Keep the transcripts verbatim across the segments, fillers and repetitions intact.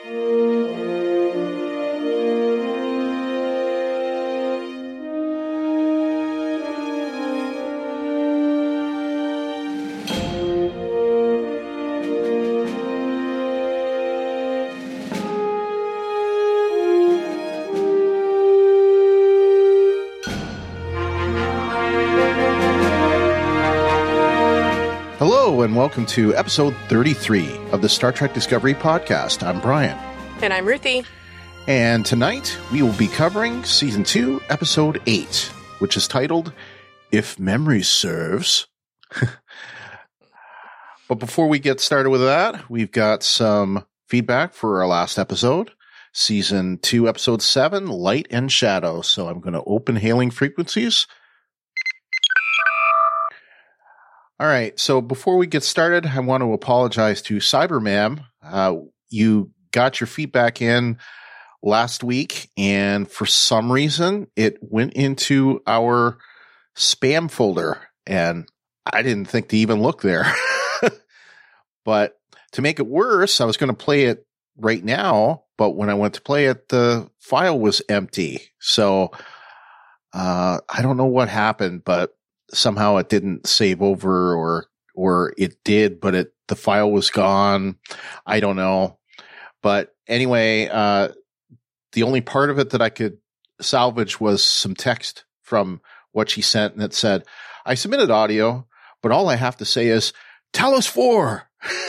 Hello, and welcome to episode thirty-three of the Star Trek Discovery podcast. I'm Brian. And I'm Ruthie. And tonight we will be covering season two, episode eight, which is titled, If Memory Serves. But before we get started with that, we've got some feedback for our last episode, season two, episode seven, Light and Shadow. So I'm going to open hailing frequencies. All right, so before we get started, I want to apologize to Cyberman. Uh, you got your feedback in last week, and for some reason, it went into our spam folder, and I didn't think to even look there. But to make it worse, I was going to play it right now, but when I went to play it, the file was empty. So uh, I don't know what happened, but somehow it didn't save over, or, or it did, but it, the file was gone. I don't know. But anyway, uh, the only part of it that I could salvage was some text from what she sent. And it said, I submitted audio, but all I have to say is, tell us four.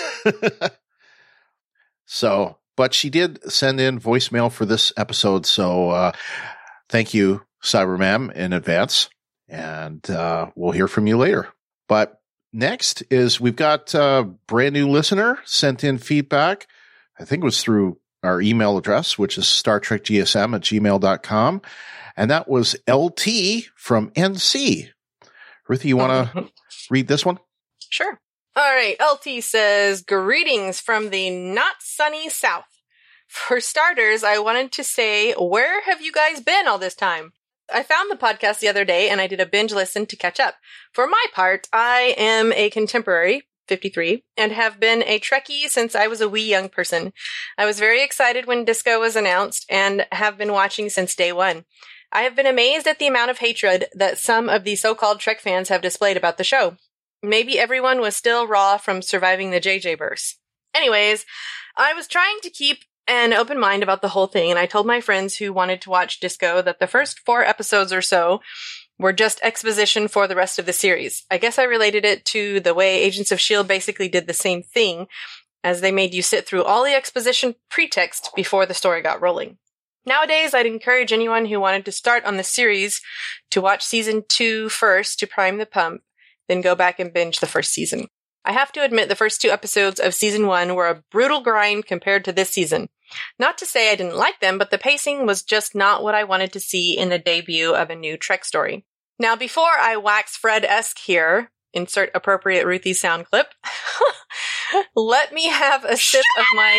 So, but she did send in voicemail for this episode. So, uh, thank you, Cyberman, in advance. And uh, we'll hear from you later. But next is we've got a brand new listener sent in feedback. I think it was through our email address, which is star trek g s m at gmail dot com. And that was L T from N C. Ruthie, you want to read this one? Sure. All right. L T says, greetings from the not sunny South. For starters, I wanted to say, where have you guys been all this time? I found the podcast the other day and I did a binge listen to catch up. For my part, I am a contemporary, fifty-three, and have been a Trekkie since I was a wee young person. I was very excited when Disco was announced and have been watching since day one. I have been amazed at the amount of hatred that some of the so-called Trek fans have displayed about the show. Maybe everyone was still raw from surviving the J J verse. Anyways, I was trying to keep an open mind about the whole thing, and I told my friends who wanted to watch Disco that the first four episodes or so were just exposition for the rest of the series. I guess I related it to the way Agents of S H I E L D basically did the same thing, as they made you sit through all the exposition pretext before the story got rolling. Nowadays, I'd encourage anyone who wanted to start on the series to watch season two first to prime the pump, then go back and binge the first season. I have to admit the first two episodes of season one were a brutal grind compared to this season. Not to say I didn't like them, but the pacing was just not what I wanted to see in the debut of a new Trek story. Now, before I wax Fred-esque here, insert appropriate Ruthie sound clip, let me have a sip of my...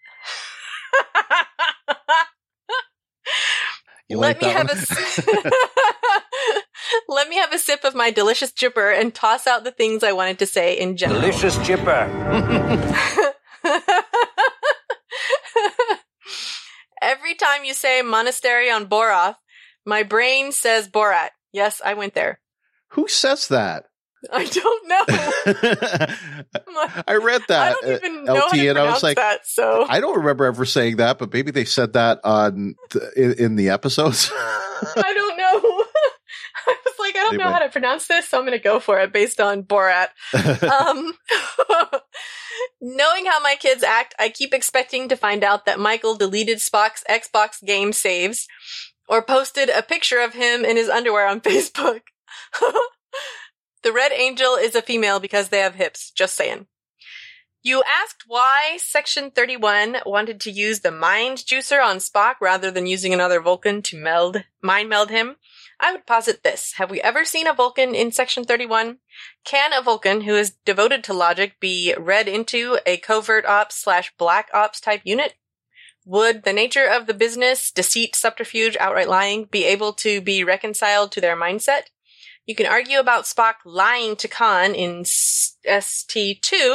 You let like me that have one? a Let me have a sip of my delicious chipper and toss out the things I wanted to say in general. Delicious chipper. Every time you say monastery on Boroth, my brain says Borat. Yes, I went there. Who says that? I don't know. I read that. I don't even uh, know L T, how to and I was pronounce like, that, so. I don't remember ever saying that, but maybe they said that on th- in, in the episodes. I don't know. I was like, I don't Anyway. know how to pronounce this, so I'm going to go for it based on Borat. um, knowing how my kids act, I keep expecting to find out that Michael deleted Spock's Xbox game saves or posted a picture of him in his underwear on Facebook. The Red Angel is a female because they have hips. Just saying. You asked why Section thirty-one wanted to use the mind juicer on Spock rather than using another Vulcan to meld, mind meld him. I would posit this. Have we ever seen a Vulcan in Section thirty-one? Can a Vulcan who is devoted to logic be read into a covert ops slash black ops type unit? Would the nature of the business, deceit, subterfuge, outright lying be able to be reconciled to their mindset? You can argue about Spock lying to Khan in S T two,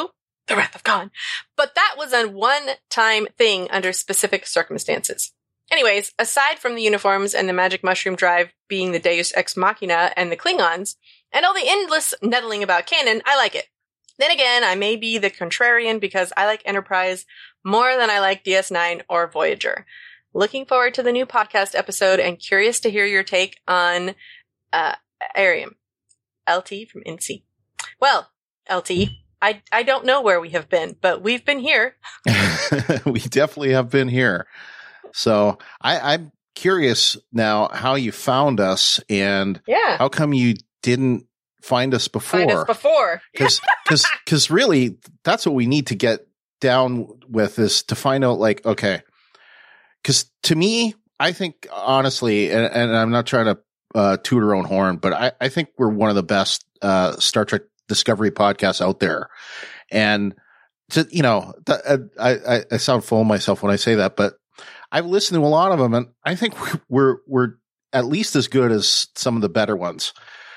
the Wrath of Khan. But that was a one-time thing under specific circumstances. Anyways, aside from the uniforms and the magic mushroom drive being the Deus Ex Machina and the Klingons, and all the endless nettling about canon, I like it. Then again, I may be the contrarian because I like Enterprise more than I like D S nine or Voyager. Looking forward to the new podcast episode and curious to hear your take on uh, Arium. L T from N C. Well, L T, I, I don't know where we have been, but we've been here. We definitely have been here. So I, I'm curious now how you found us and yeah. how come you didn't find us before? Find us before. Because because really, that's what we need to get down with is to find out, like, okay, because to me, I think, honestly, and, and I'm not trying to uh, toot our own horn, but I, I think we're one of the best uh, Star Trek Discovery podcasts out there. And, to, you know, th- I, I, I sound full of myself when I say that, but I've listened to a lot of them, and I think we're we're at least as good as some of the better ones.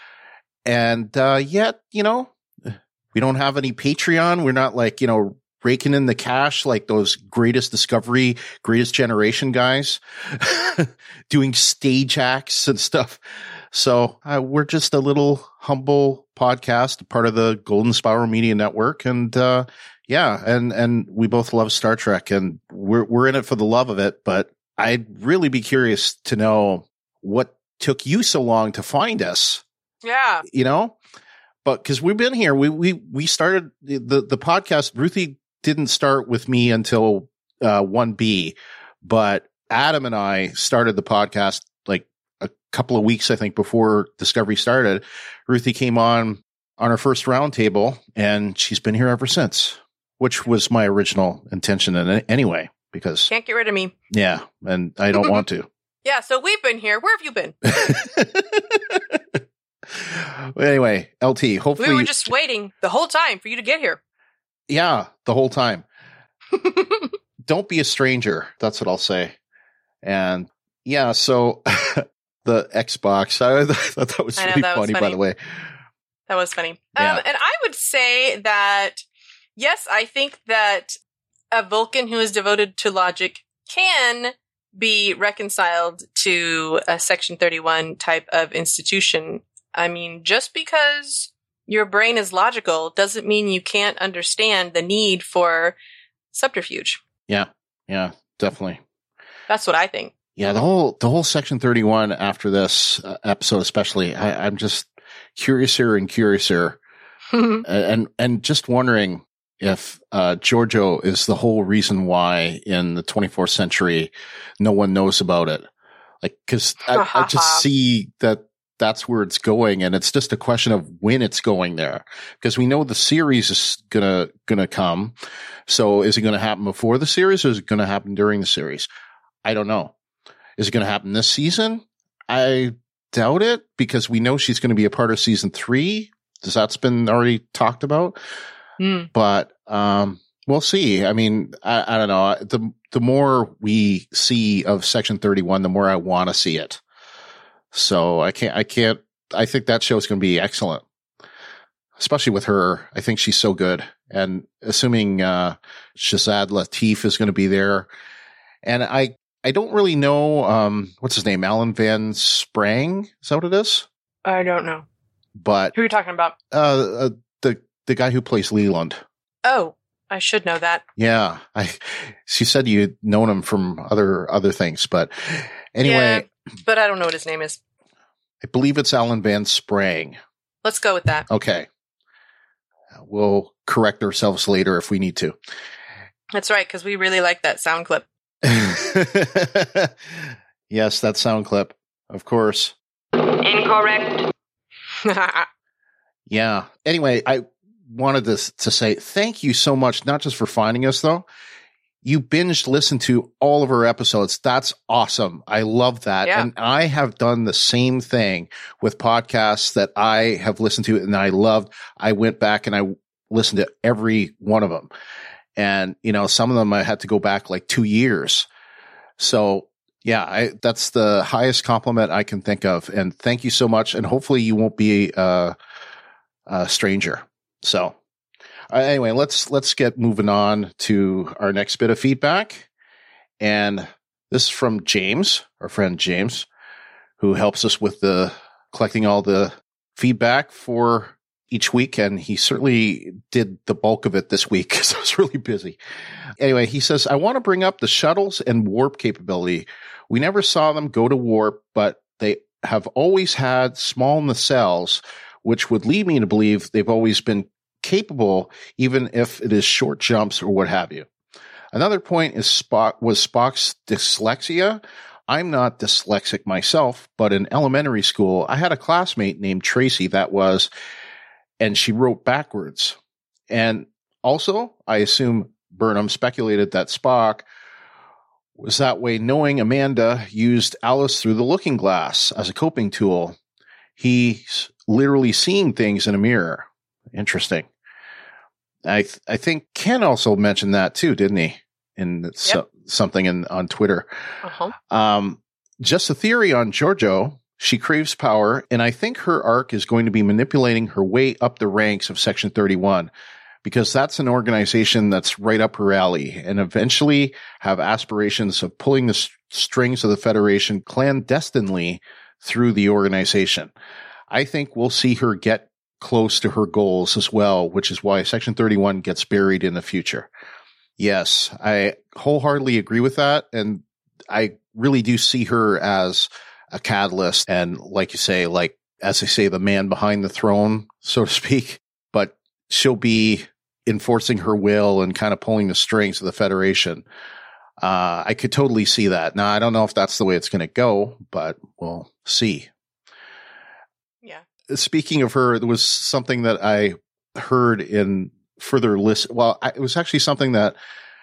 And uh, yet, you know, we don't have any Patreon. We're not like, you know, raking in the cash like those Greatest Discovery, Greatest Generation guys doing stage acts and stuff. So uh, we're just a little humble podcast, part of the Golden Spiral Media Network, and uh, yeah, and and we both love Star Trek, and we're we're in it for the love of it. But I'd really be curious to know what took you so long to find us. Yeah, you know, but because we've been here, we we we started the the podcast. Ruthie didn't start with me until uh, one B, but Adam and I started the podcast like a couple of weeks, I think, before Discovery started. Ruthie came on on our first roundtable, and she's been here ever since. Which was my original intention in anyway, because can't get rid of me. Yeah, and I don't want to. Yeah, so we've been here. Where have you been? Well, anyway, L T, hopefully we were just waiting the whole time for you to get here. Yeah, the whole time. Don't be a stranger. That's what I'll say. And yeah, so the Xbox, I thought that was know, really that funny, was funny, by the way. That was funny. Yeah. Um, and I would say that, yes, I think that a Vulcan who is devoted to logic can be reconciled to a Section thirty-one type of institution. I mean, just because your brain is logical doesn't mean you can't understand the need for subterfuge. Yeah, yeah, definitely. That's what I think. Yeah, the whole the whole Section thirty-one after this uh, episode, especially, I, I'm just curiouser and curiouser, and and just wondering if uh, Giorgio is the whole reason why in the twenty-fourth century no one knows about it. Like, because I, I just see that that's where it's going, and it's just a question of when it's going there. Because we know the series is gonna gonna come. So is it going to happen before the series, or is it going to happen during the series? I don't know. Is it going to happen this season? I doubt it, because we know she's going to be a part of season three. Because that's been already talked about. Mm. But um, we'll see. I mean, I, I don't know. The the more we see of Section thirty-one, the more I want to see it. So I can't. I can't. I think that show's going to be excellent, especially with her. I think she's so good. And assuming uh, Shazad Latif is going to be there, and I I don't really know um, what's his name, Alan Van Sprang. Is that what it is? I don't know. But who are you talking about? Uh, uh the the guy who plays Leland. Oh, I should know that. Yeah, I. She said you'd known him from other other things, but anyway. Yeah, but I don't know what his name is. I believe it's Alan Van Sprang. Let's go with that. Okay. We'll correct ourselves later if we need to. That's right, because we really like that sound clip. Yes, that sound clip, of course. Incorrect. Yeah. Anyway, I wanted to, to say thank you so much, not just for finding us, though. You binged listened to all of our episodes. That's awesome. I love that. Yeah. And I have done the same thing with podcasts that I have listened to and I loved. I went back and I listened to every one of them. And, you know, some of them I had to go back like two years. So yeah, I, that's the highest compliment I can think of. And thank you so much. And hopefully you won't be a, a stranger. So, Uh, anyway, let's let's get moving on to our next bit of feedback. And this is from James, our friend James, who helps us with the collecting all the feedback for each week. And he certainly did the bulk of it this week because I was really busy. Anyway, he says, I want to bring up the shuttles and warp capability. We never saw them go to warp, but they have always had small nacelles, which would lead me to believe they've always been capable, even if it is short jumps or what have you. Another point is Spock was Spock's dyslexia. I'm not dyslexic myself, but in elementary school, I had a classmate named Tracy that was, and she wrote backwards. And also, I assume Burnham speculated that Spock was that way, knowing Amanda used Alice through the looking glass as a coping tool. He's literally seeing things in a mirror. Interesting. I th- I think Ken also mentioned that too, didn't he? In yep. so, something in on Twitter. Uh-huh. Um, just a theory on Georgiou. She craves power, and I think her arc is going to be manipulating her way up the ranks of Section thirty-one, because that's an organization that's right up her alley, and eventually have aspirations of pulling the s- strings of the Federation clandestinely through the organization. I think we'll see her get close to her goals as well, which is why Section thirty-one gets buried in the future. Yes, I wholeheartedly agree with that. And I really do see her as a catalyst. And like you say, like, as they say, the man behind the throne, so to speak, but she'll be enforcing her will and kind of pulling the strings of the Federation. Uh, I could totally see that. Now, I don't know if that's the way it's going to go, but we'll see. Yeah. Speaking of her, there was something that I heard in further list. Well, I, it was actually something that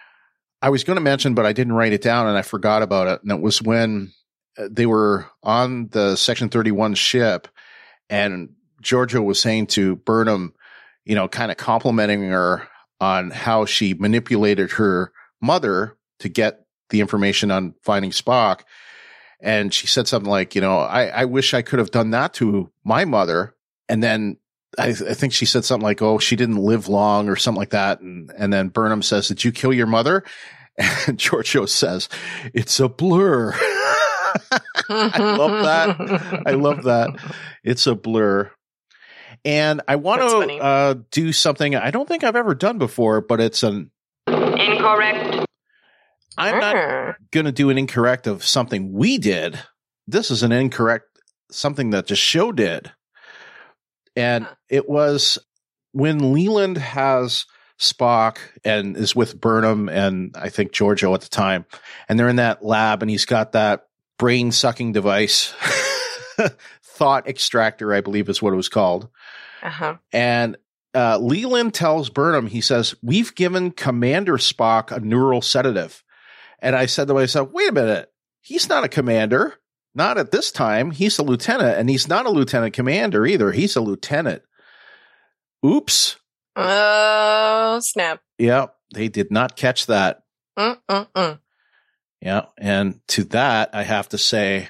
I was going to mention, but I didn't write it down and I forgot about it. And it was when they were on the Section thirty-one ship and Georgiou was saying to Burnham, you know, kind of complimenting her on how she manipulated her mother to get the information on finding Spock. And she said something like, you know, I, I wish I could have done that to my mother. And then I, I think she said something like, oh, she didn't live long or something like that. And, and then Burnham says, did you kill your mother? And Georgiou says, it's a blur. I love that. I love that. It's a blur. And I want to uh, do something I don't think I've ever done before, but it's an incorrect. I'm not going to do an incorrect of something we did. This is an incorrect, something that the show did. And huh. It was when Leland has Spock and is with Burnham and I think Georgiou at the time, and they're in that lab and he's got that brain sucking device, thought extractor, I believe is what it was called. Uh-huh. And uh, Leland tells Burnham, he says, we've given Commander Spock a neural sedative. And I said to myself, wait a minute, he's not a commander. Not at this time. He's a lieutenant, and he's not a lieutenant commander either. He's a lieutenant. Oops. Oh, snap. Yeah, they did not catch that. Mm-mm-mm. Yeah, and to that, I have to say,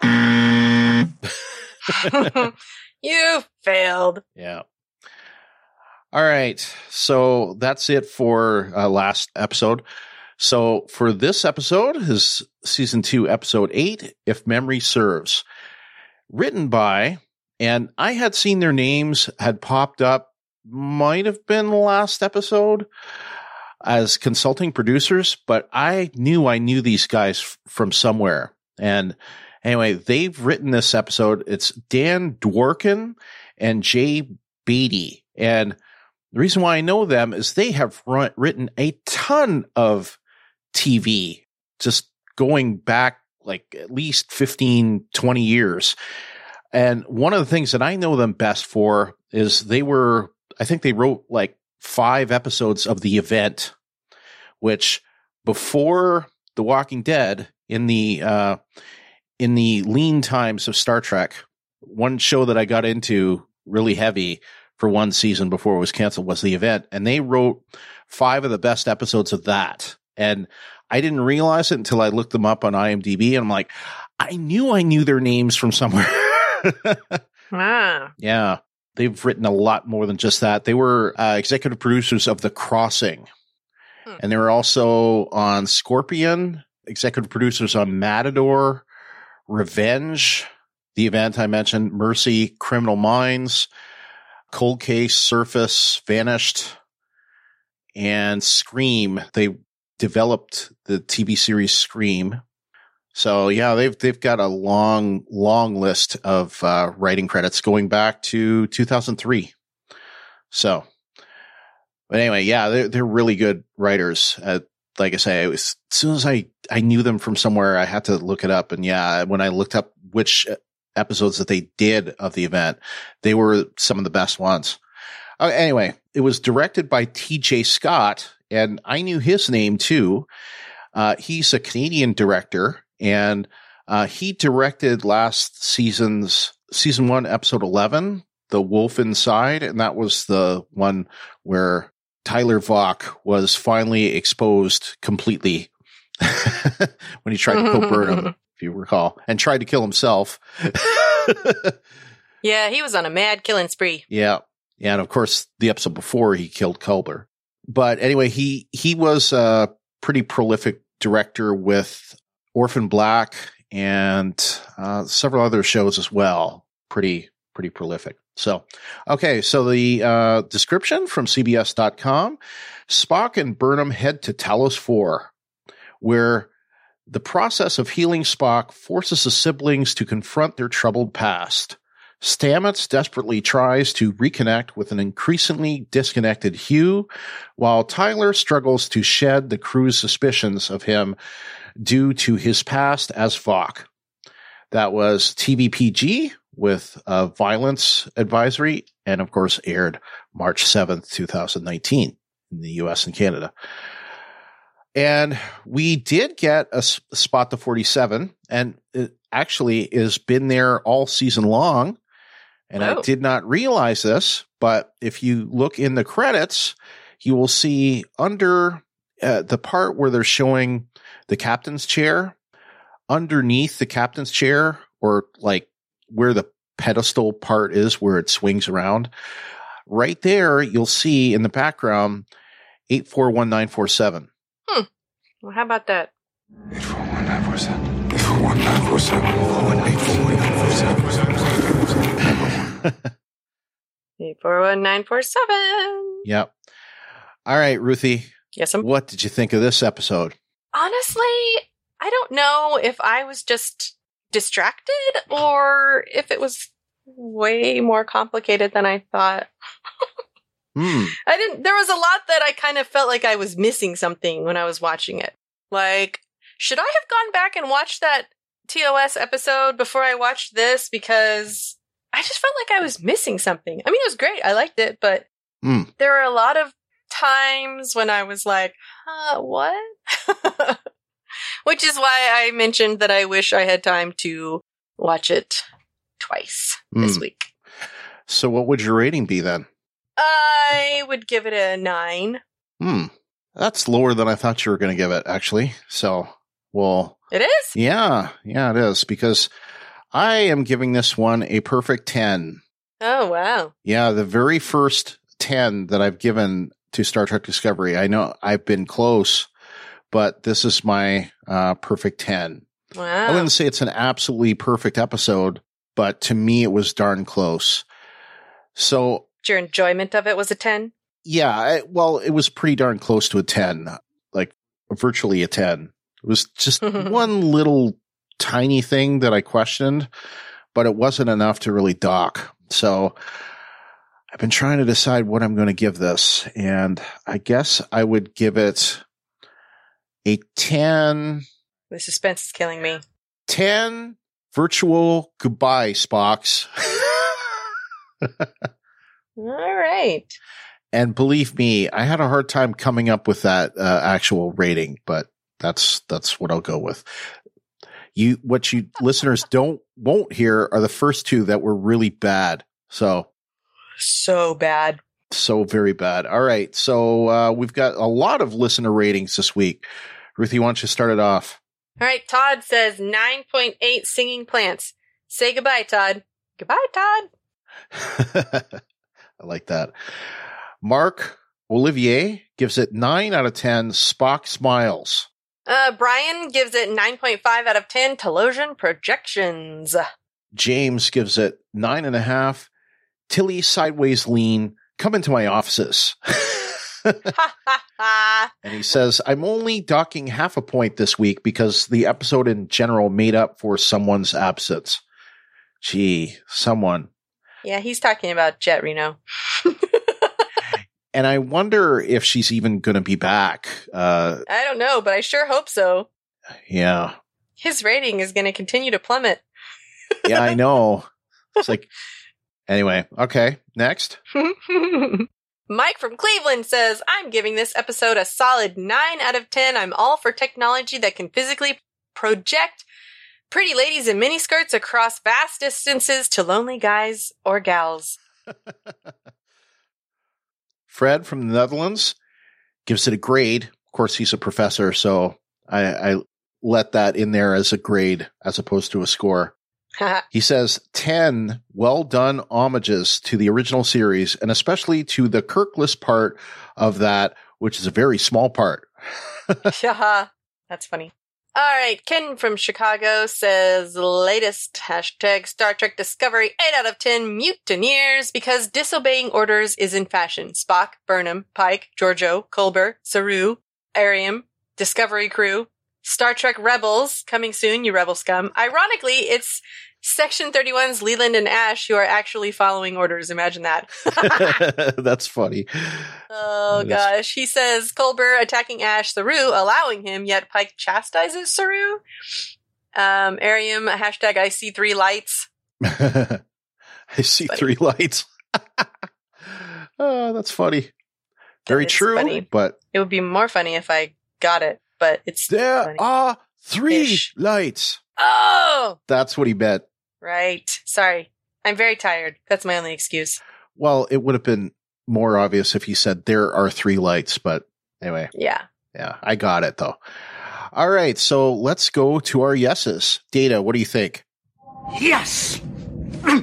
you failed. Yeah. All right, so that's it for uh, last episode. So for this episode is season two, episode eight, If Memory Serves, written by, and I had seen their names had popped up, might have been last episode as consulting producers, but I knew I knew these guys f- from somewhere. And anyway, they've written this episode. It's Dan Dworkin and Jay Beatty. And the reason why I know them is they have run, written a ton of T V, just going back like at least fifteen, twenty years. And one of the things that I know them best for is they were, I think they wrote like five episodes of The Event, which before The Walking Dead, in the, uh, in the lean times of Star Trek, one show that I got into really heavy for one season before it was canceled was The Event. And they wrote five of the best episodes of that. And I didn't realize it until I looked them up on IMDb, and I'm like, I knew I knew their names from somewhere. Ah. Yeah. they've written a lot more than just that. They were uh, executive producers of The Crossing. Hmm. And they were also on Scorpion, executive producers on Matador, Revenge, The Event I mentioned, Mercy, Criminal Minds, Cold Case, Surface, Vanished, and Scream. They developed the T V series Scream. So yeah, they've they've got a long, long list of uh, writing credits going back to two thousand three. So, but anyway, yeah, they're they're really good writers. Uh, like I say, it was, as soon as I I knew them from somewhere, I had to look it up. And yeah, when I looked up which episodes that they did of the event, they were some of the best ones. Uh, anyway, it was directed by T J Scott, and I knew his name too. Uh, he's a Canadian director. And uh, he directed last season's season one, episode eleven, The Wolf Inside. And that was the one where Tyler Vaughn was finally exposed completely when he tried to co-burn him, if you recall, and tried to kill himself. Yeah, he was on a mad killing spree. Yeah. And of course, the episode before he killed Culber. But anyway, he, he was a pretty prolific director with Orphan Black and uh, several other shows as well. Pretty, pretty prolific. So, okay. So the uh, description from C B S dot com, Spock and Burnham head to Talos four, where the process of healing Spock forces the siblings to confront their troubled past. Stamets desperately tries to reconnect with an increasingly disconnected Hugh, while Tyler struggles to shed the crew's suspicions of him due to his past as Vought. That was T V P G with a violence advisory, and of course aired March seventh, twenty nineteen in the U S and Canada. And we did get a spot to forty-seven, and it actually has been there all season long. And oh. I did not realize this, but if you look in the credits, you will see under uh, the part where they're showing the captain's chair, underneath the captain's chair, or like where the pedestal part is where it swings around, right there, you'll see in the background eight four one nine four seven. Hmm. Well, how about that? eight four one nine four seven. eight four one nine four seven. eight four one nine four seven. eight four one nine four seven. Yep. All right, Ruthie. Yes, I'm. What did you think of this episode? Honestly, I don't know if I was just distracted or if it was way more complicated than I thought. Hmm. I didn't, there was a lot that I kind of felt like I was missing something when I was watching it. Like, should I have gone back and watched that T O S episode before I watched this? Because I just felt like I was missing something. I mean, it was great. I liked it, but hmm. there were a lot of times when I was like, huh, what? Which is why I mentioned that I wish I had time to watch it twice hmm. this week. So what would your rating be then? I would give it a nine. Hmm. That's lower than I thought you were going to give it, actually. So, well. It is? Yeah. Yeah, it is. Because I am giving this one a perfect ten. Oh, wow. Yeah, the very first ten that I've given to Star Trek Discovery. I know I've been close, but this is my uh, perfect ten. Wow. I wouldn't say it's an absolutely perfect episode, but to me, it was darn close. So, your enjoyment of it was a ten? Yeah, I, well, it was pretty darn close to a ten, like virtually a ten. It was just one little tiny thing that I questioned, but it wasn't enough to really dock. So I've been trying to decide what I'm going to give this, and I guess I would give it a ten. The suspense is killing me. ten virtual goodbye Spocks. All right. And believe me, I had a hard time coming up with that uh, actual rating, but that's that's what I'll go with. You, what you listeners don't won't hear are the first two that were really bad. So, so bad, so very bad. All right, so uh, we've got a lot of listener ratings this week. Ruthie, why don't you start it off? All right, Todd says nine point eight singing plants. Say goodbye, Todd. Goodbye, Todd. I like that. Mark Olivier gives it nine out of ten. Spock smiles. Uh, Brian gives it nine point five out of ten. Telosian projections. James gives it nine and a half. Tilly sideways lean. Come into my offices. Ha ha ha. And he says, I'm only docking half a point this week because the episode in general made up for someone's absence. Gee, someone. Yeah, he's talking about Jet Reno. And I wonder if she's even going to be back. Uh, I don't know, but I sure hope so. yeah. His rating is going to continue to plummet. Yeah, I know. It's like, anyway, okay, next. Mike from Cleveland says, I'm giving this episode a solid nine out of ten. I'm all for technology that can physically project pretty ladies in miniskirts across vast distances to lonely guys or gals. Fred from the Netherlands gives it a grade. Of course, he's a professor, so I, I let that in there as a grade as opposed to a score. He says, ten well done homages to the original series, and especially to the Kirkless part of that, which is a very small part. Haha, that's funny. All right, Ken from Chicago says, latest hashtag Star Trek Discovery, eight out of ten mutineers, because disobeying orders is in fashion. Spock, Burnham, Pike, Giorgio, Culber, Saru, Arium, Discovery crew, Star Trek Rebels, coming soon, you rebel scum. Ironically, it's Section thirty-one's Leland and Ash who are actually following orders. Imagine that. That's funny. Oh, That is- gosh. He says, Culber attacking Ash, Saru allowing him, yet Pike chastises Saru. Um, Arium, hashtag I see three lights. I see Funny. three lights. Oh, that's funny. Very is true, funny. but It would be more funny if I got it, but it's there funny. are three Ish. lights. Oh! That's what he meant. Right. Sorry. I'm very tired. That's my only excuse. Well, it would have been more obvious if he said there are three lights, but anyway, Yeah. yeah, I got it though. All right, so let's go to our yeses. Data, what do you think? Yes! Ha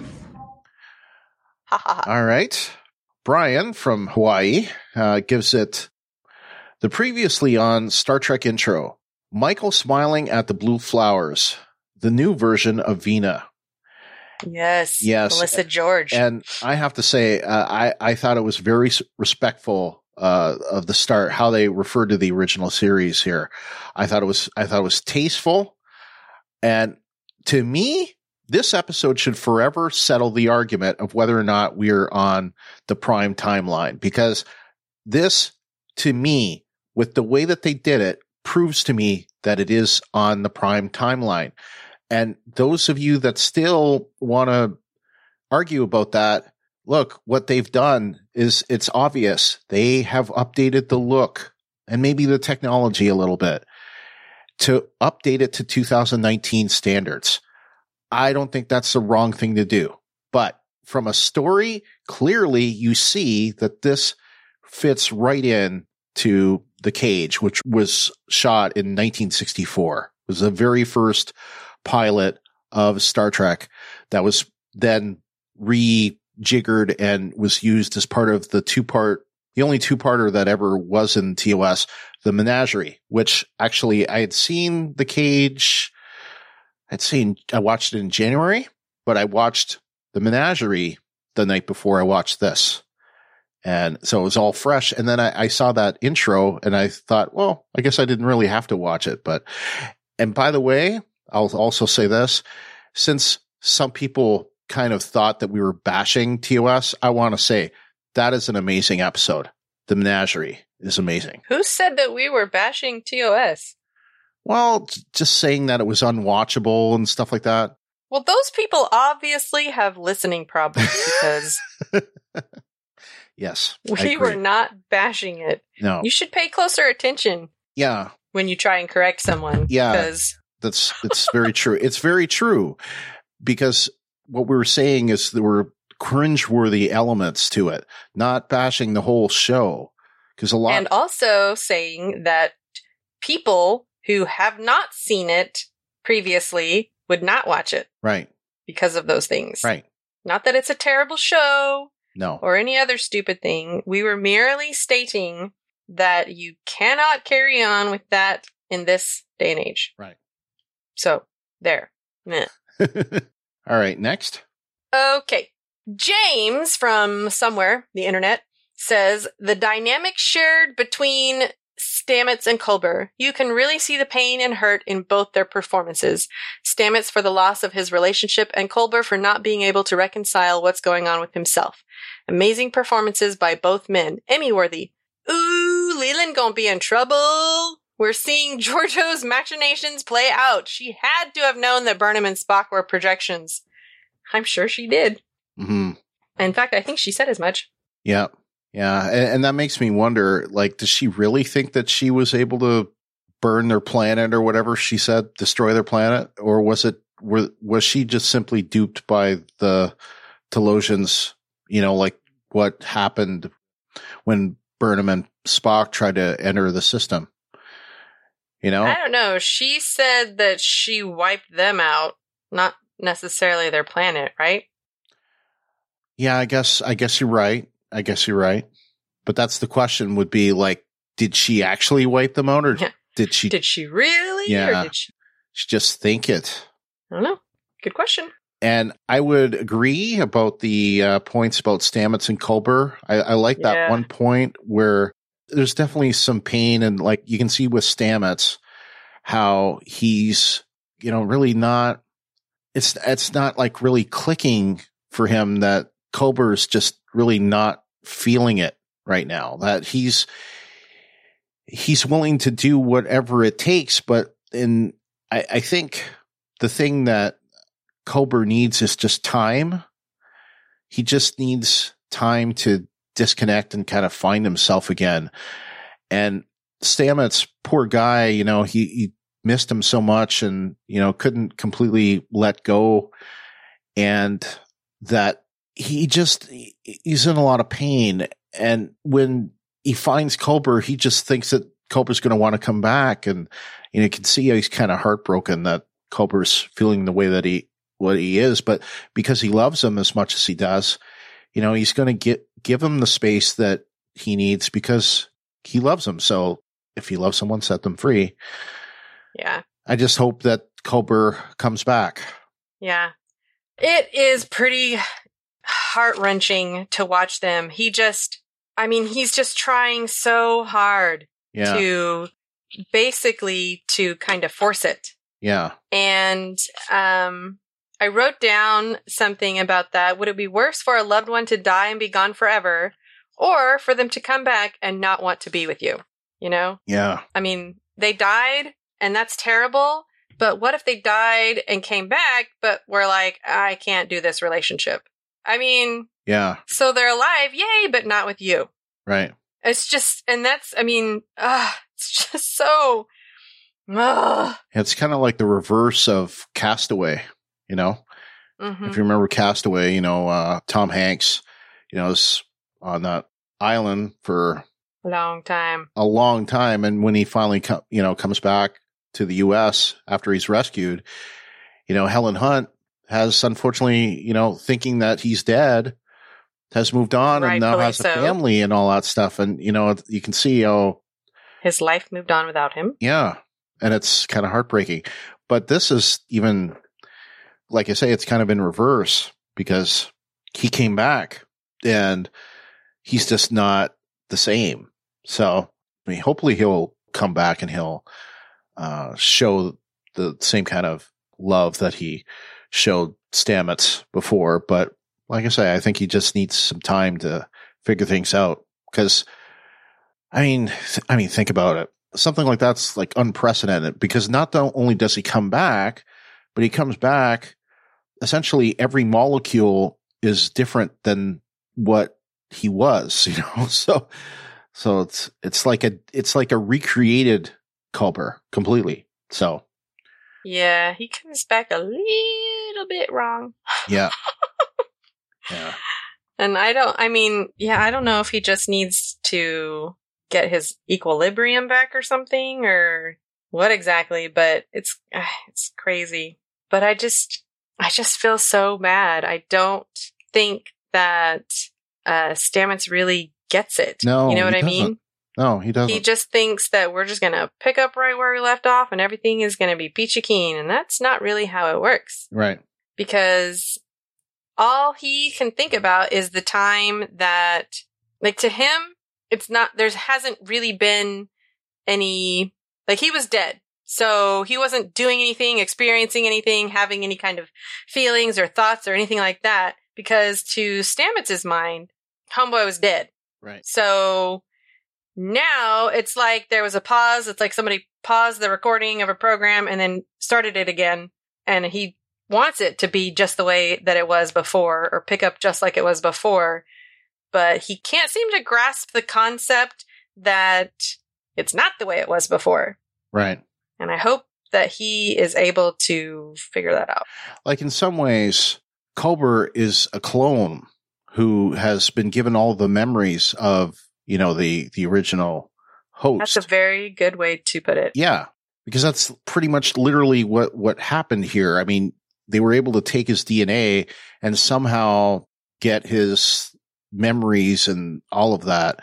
ha ha. All right. Brian from Hawaii uh, gives it the previously on Star Trek intro. Michael smiling at the blue flowers, the new version of Vina. Yes. Yes. Melissa George. And I have to say, uh, I, I thought it was very s- respectful uh, of the start, how they referred to the original series here. I thought it was, I thought it was tasteful. And to me, this episode should forever settle the argument of whether or not we're on the prime timeline, because this, to me, with the way that they did it, proves to me that it is on the prime timeline. And those of you that still want to argue about that, look, what they've done is it's obvious. They have updated the look and maybe the technology a little bit to update it to two thousand nineteen standards. I don't think that's the wrong thing to do. But from a story, clearly you see that this fits right in to The Cage, which was shot in nineteen sixty-four. It was the very first pilot of Star Trek that was then rejiggered and was used as part of the two-part, the only two-parter that ever was in T O S, The Menagerie, which actually I had seen The Cage. I'd seen, I watched it in January, but I watched The Menagerie the night before I watched this. And so it was all fresh. And then I, I saw that intro and I thought, well, I guess I didn't really have to watch it. But, and by the way, I'll also say this, since some people kind of thought that we were bashing T O S, I want to say that is an amazing episode. The Menagerie is amazing. Who said that we were bashing T O S? Well, j- just saying that it was unwatchable and stuff like that. Well, those people obviously have listening problems because Yes. I we agree. were not bashing it. No. You should pay closer attention Yeah. when you try and correct someone. Yeah. Because That's, it's very true. It's very true because what we were saying is there were cringeworthy elements to it, not bashing the whole show. Because a lot, and also saying that people who have not seen it previously would not watch it right, because of those things. right. Not that it's a terrible show. No. or any other stupid thing. We were merely stating that you cannot carry on with that in this day and age. Right. So, there. Meh. All right, next. Okay. James from somewhere, the internet, says the dynamic shared between Stamets and Culber. You can really see the pain and hurt in both their performances. Stamets for the loss of his relationship and Culber for not being able to reconcile what's going on with himself. Amazing performances by both men. Emmy-worthy. Ooh, Leland gonna be in trouble. We're seeing Giorgio's machinations play out. She had to have known that Burnham and Spock were projections. I'm sure she did. Mm-hmm. In fact, I think she said as much. Yeah. Yeah. And, and that makes me wonder, like, does she really think that she was able to burn their planet or whatever she said, destroy their planet? Or was it, were, was she just simply duped by the Telosians, you know, like what happened when Burnham and Spock tried to enter the system? You know? I don't know. She said that she wiped them out, not necessarily their planet, right? Yeah, I guess, I guess you're right. I guess you're right. But that's the question would be like, did she actually wipe them out or Yeah. did she, Did she really? Yeah. Or did she? she just think it? I don't know. Good question. And I would agree about the uh, points about Stamets and Culber. I, I like that Yeah. one point where there's definitely some pain, and like you can see with Stamets how he's, you know, really not, it's, it's not like really clicking for him that Culber's just really not feeling it right now, that he's, he's willing to do whatever it takes. But in, I, I think the thing that Culber needs is just time. He just needs time to disconnect and kind of find himself again. And Stamets, poor guy, you know, he, he missed him so much and, you know, couldn't completely let go. And that he just, he's in a lot of pain. And when he finds Culber, he just thinks that Culber's going to want to come back. And, you know, you can see how he's kind of heartbroken that Culber's feeling the way that he, what he is, but because he loves him as much as he does, you know, he's going to get, give him the space that he needs because he loves him. So if he loves someone, set them free. Yeah. I just hope that Culber comes back. Yeah. It is pretty heart-wrenching to watch them. He just, I mean, he's just trying so hard Yeah. to basically to kind of force it. Yeah. And um, I wrote down something about that. Would it be worse for a loved one to die and be gone forever, or for them to come back and not want to be with you? You know? Yeah. I mean, they died, and that's terrible. But what if they died and came back, but were like, I can't do this relationship? I mean, Yeah. so they're alive, yay, but not with you. Right. It's just, and that's, I mean, uh, it's just so, uh, It's kind of like the reverse of Castaway, you know? mhm. If you remember Castaway, you know, uh, Tom Hanks, you know, is on that island for long time. a long time. And when he finally, co- you know, comes back to the U S after he's rescued, you know, Helen Hunt has unfortunately, you know, thinking that he's dead, has moved on and now Rightfully has a so. family and all that stuff. And, you know, you can see, oh, His life moved on without him. yeah. And it's kind of heartbreaking. But this is even, like I say, it's kind of in reverse because he came back and he's just not the same. So, I mean, hopefully he'll come back and he'll uh, show the same kind of love that he showed Stamets before. But like I say, I think he just needs some time to figure things out because, I mean, th- I mean, think about it. Something like that's like unprecedented because not only does he come back, but he comes back. Essentially, every molecule is different than what he was, you know. So, so it's it's like a it's like a recreated Culber completely. So, Yeah, he comes back a little bit wrong. yeah, yeah, And I don't, I mean, yeah, I don't know if he just needs to get his equilibrium back or something or what exactly, but it's, uh, it's crazy. But I just, I just feel so mad. I don't think that uh, Stamets really gets it. No, you know what he I mean? doesn't. No, he doesn't. He just thinks that we're just going to pick up right where we left off and everything is going to be peachy keen. And that's not really how it works. Right. Because all he can think about is the time that, like, to him, it's not, there hasn't really been any, like, he was dead. So he wasn't doing anything, experiencing anything, having any kind of feelings or thoughts or anything like that. Because to Stamets' mind, Homeboy was dead. Right. So now it's like there was a pause. It's like somebody paused the recording of a program and then started it again. And he wants it to be just the way that it was before, or pick up just like it was before. But he can't seem to grasp the concept that it's not the way it was before. Right. And I hope that he is able to figure that out. Like, in some ways, Culber is a clone who has been given all the memories of, you know, the, the original host. That's a very good way to put it. Yeah, because that's pretty much literally what, what happened here. I mean, they were able to take his D N A and somehow get his memories and all of that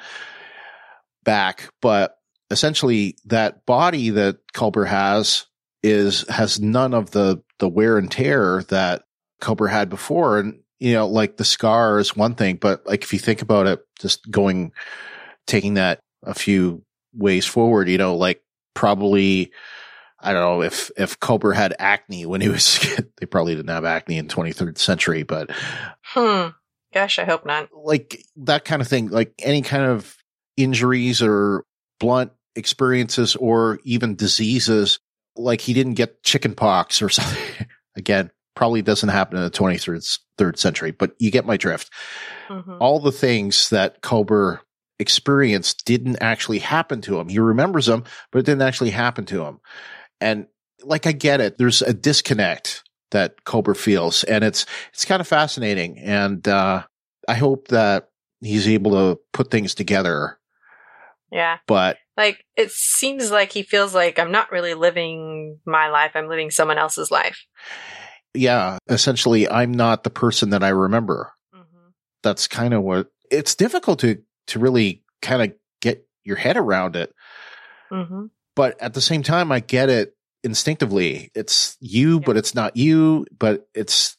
back. But essentially, that body that Culber has is has none of the, the wear and tear that Culber had before. And, you know, like, the scar is one thing, but, like, if you think about it, just going, taking that a few ways forward, you know, like, probably, I don't know if, if Culber had acne when he was, they probably didn't have acne in twenty-third century, but. Hmm. Gosh, I hope not. Like, that kind of thing, like any kind of injuries or blunt experiences or even diseases, like he didn't get chicken pox or something. Again, probably doesn't happen in the twenty-third third century, but you get my drift. Mm-hmm. All the things that Culber experienced didn't actually happen to him. He remembers them, but it didn't actually happen to him. And, like, I get it. There's a disconnect that Culber feels, and it's it's kind of fascinating. And uh, I hope that he's able to put things together. Yeah. But, like, it seems like he feels like I'm not really living my life. I'm living someone else's life. Yeah. Essentially, I'm not the person that I remember. Mm-hmm. That's kind of what it's difficult to, to really kind of get your head around it. Mm-hmm. But at the same time, I get it instinctively. It's you, yeah. But it's not you, but it's,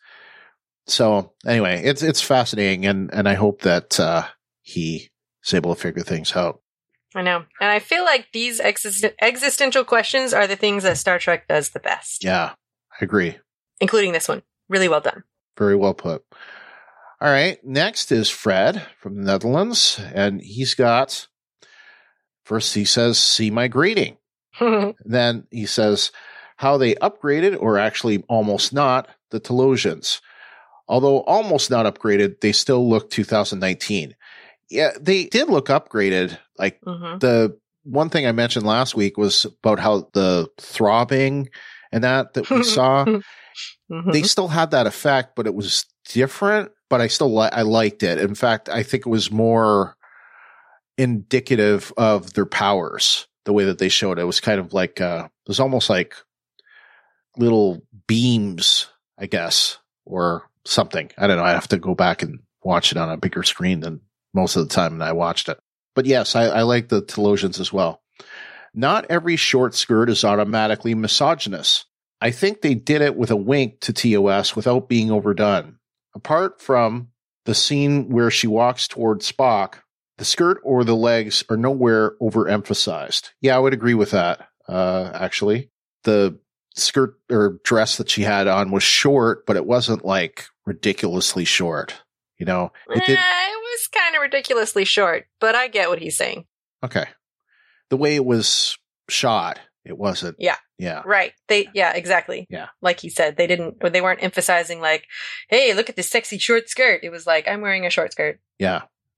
so anyway, it's, it's fascinating. And, and I hope that, uh, he is able to figure things out. I know. And I feel like these exist- existential questions are the things that Star Trek does the best. Yeah, I agree. Including this one. Really well done. Very well put. All right. Next is Fred from the Netherlands. And he's got, first he says, see my greeting. Then he says how they upgraded, or actually almost not, the Telosians. Although almost not upgraded, they still look two thousand nineteen. Yeah, they did look upgraded. Like, mm-hmm. the one thing I mentioned last week was about how the throbbing and that that we saw, mm-hmm. they still had that effect, but it was different. But I still li- I liked it. In fact, I think it was more indicative of their powers. The way that they showed it, it was kind of like, uh, it was almost like little beams, I guess, or something. I don't know. I have to go back and watch it on a bigger screen than most of the time that I watched it. But yes, I, I like the Telosians as well. Not every short skirt is automatically misogynist. I think they did it with a wink to T O S without being overdone. Apart from the scene where she walks toward Spock, the skirt or the legs are nowhere overemphasized. Yeah, I would agree with that, uh, actually. The skirt or dress that she had on was short, but it wasn't, like, ridiculously short. You know? It, did- eh, it was kind of ridiculously short, but I get what he's saying. Okay. The way it was shot, it wasn't. Yeah. Yeah. Right. They, yeah, exactly. Yeah. Like he said, they didn't, or they weren't emphasizing, like, hey, look at this sexy short skirt. It was like, I'm wearing a short skirt. Yeah.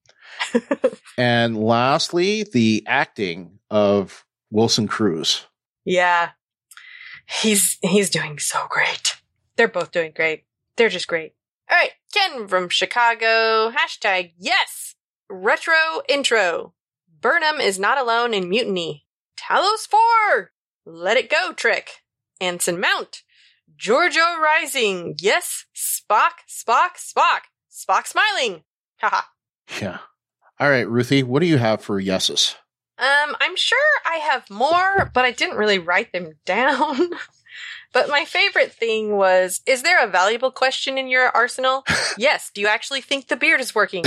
And lastly, the acting of Wilson Cruz. Yeah. He's he's doing so great. They're both doing great. They're just great. All right. Ken from Chicago. Hashtag yes. Retro intro. Burnham is not alone in mutiny. Talos four. Let it go trick. Anson Mount. Giorgio rising. Yes. Spock, Spock, Spock. Spock smiling. Haha. Yeah. All right, Ruthie, what do you have for yeses? Um, I'm sure I have more, but I didn't really write them down. But my favorite thing was, is there a valuable question in your arsenal? Yes. Do you actually think the beard is working?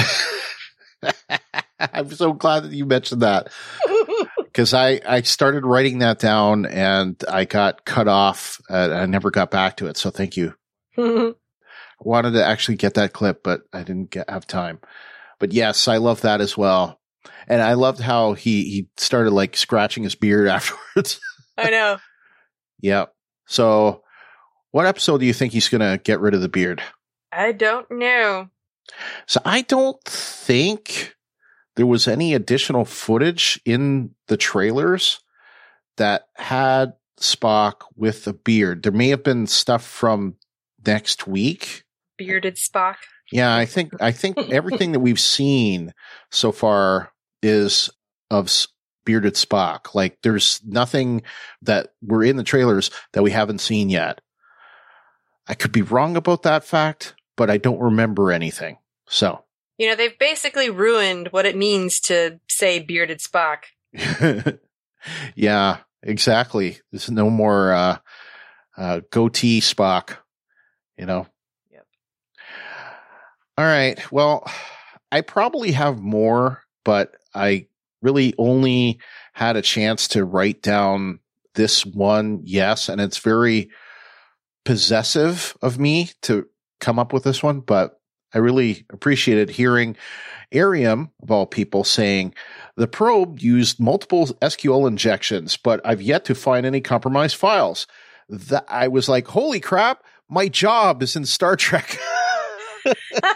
I'm so glad that you mentioned that. Because I, I started writing that down and I got cut off. Uh, I never got back to it. So thank you. I wanted to actually get that clip, but I didn't get, have time. But yes, I love that as well. And I loved how he, he started like scratching his beard afterwards. I know. Yeah. So what episode do you think he's going to get rid of the beard? I don't know. So I don't think there was any additional footage in the trailers that had Spock with a beard. There may have been stuff from next week. Bearded Spock. Yeah, I think I think everything that we've seen so far is of S- bearded Spock. Like there's nothing that were in the trailers that we haven't seen yet. I could be wrong about that fact, but I don't remember anything. So, you know, they've basically ruined what it means to say bearded Spock. Yeah, exactly. There's no more uh, uh, goatee Spock, you know? Yep. All right. Well, I probably have more, but I really only had a chance to write down this one yes, and it's very possessive of me to come up with this one, but I really appreciated hearing Arium, of all people, saying the probe used multiple S Q L injections, but I've yet to find any compromised files. That I was like, holy crap, my job is in Star Trek. And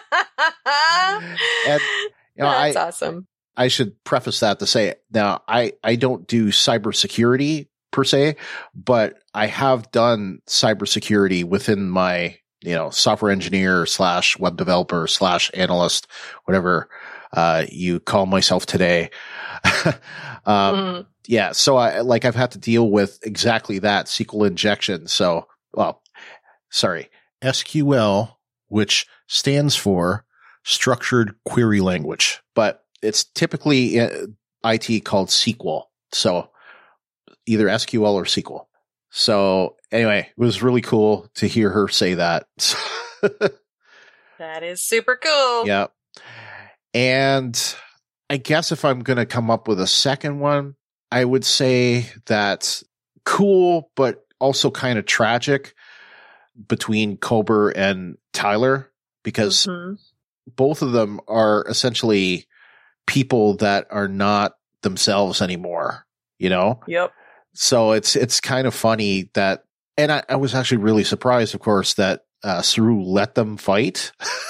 you know, That's I, awesome. I should preface that to say, now I, I don't do cybersecurity per se, but I have done cybersecurity within my, you know, software engineer slash web developer slash analyst, whatever, uh, you call myself today. um, Mm-hmm. yeah. So I, like, I've had to deal with exactly that S Q L injection. So, well, sorry, S Q L, which stands for Structured Query Language, but it's typically in I T called S Q L. So either S Q L or S Q L. So anyway, it was really cool to hear her say that. That is super cool. Yeah. And I guess if I'm going to come up with a second one, I would say that's cool, but also kind of tragic between Kober and Tyler, because Mhm. both of them are essentially people that are not themselves anymore, you know? Yep. So it's, it's kind of funny that, and I, I was actually really surprised, of course, that uh, Saru let them fight.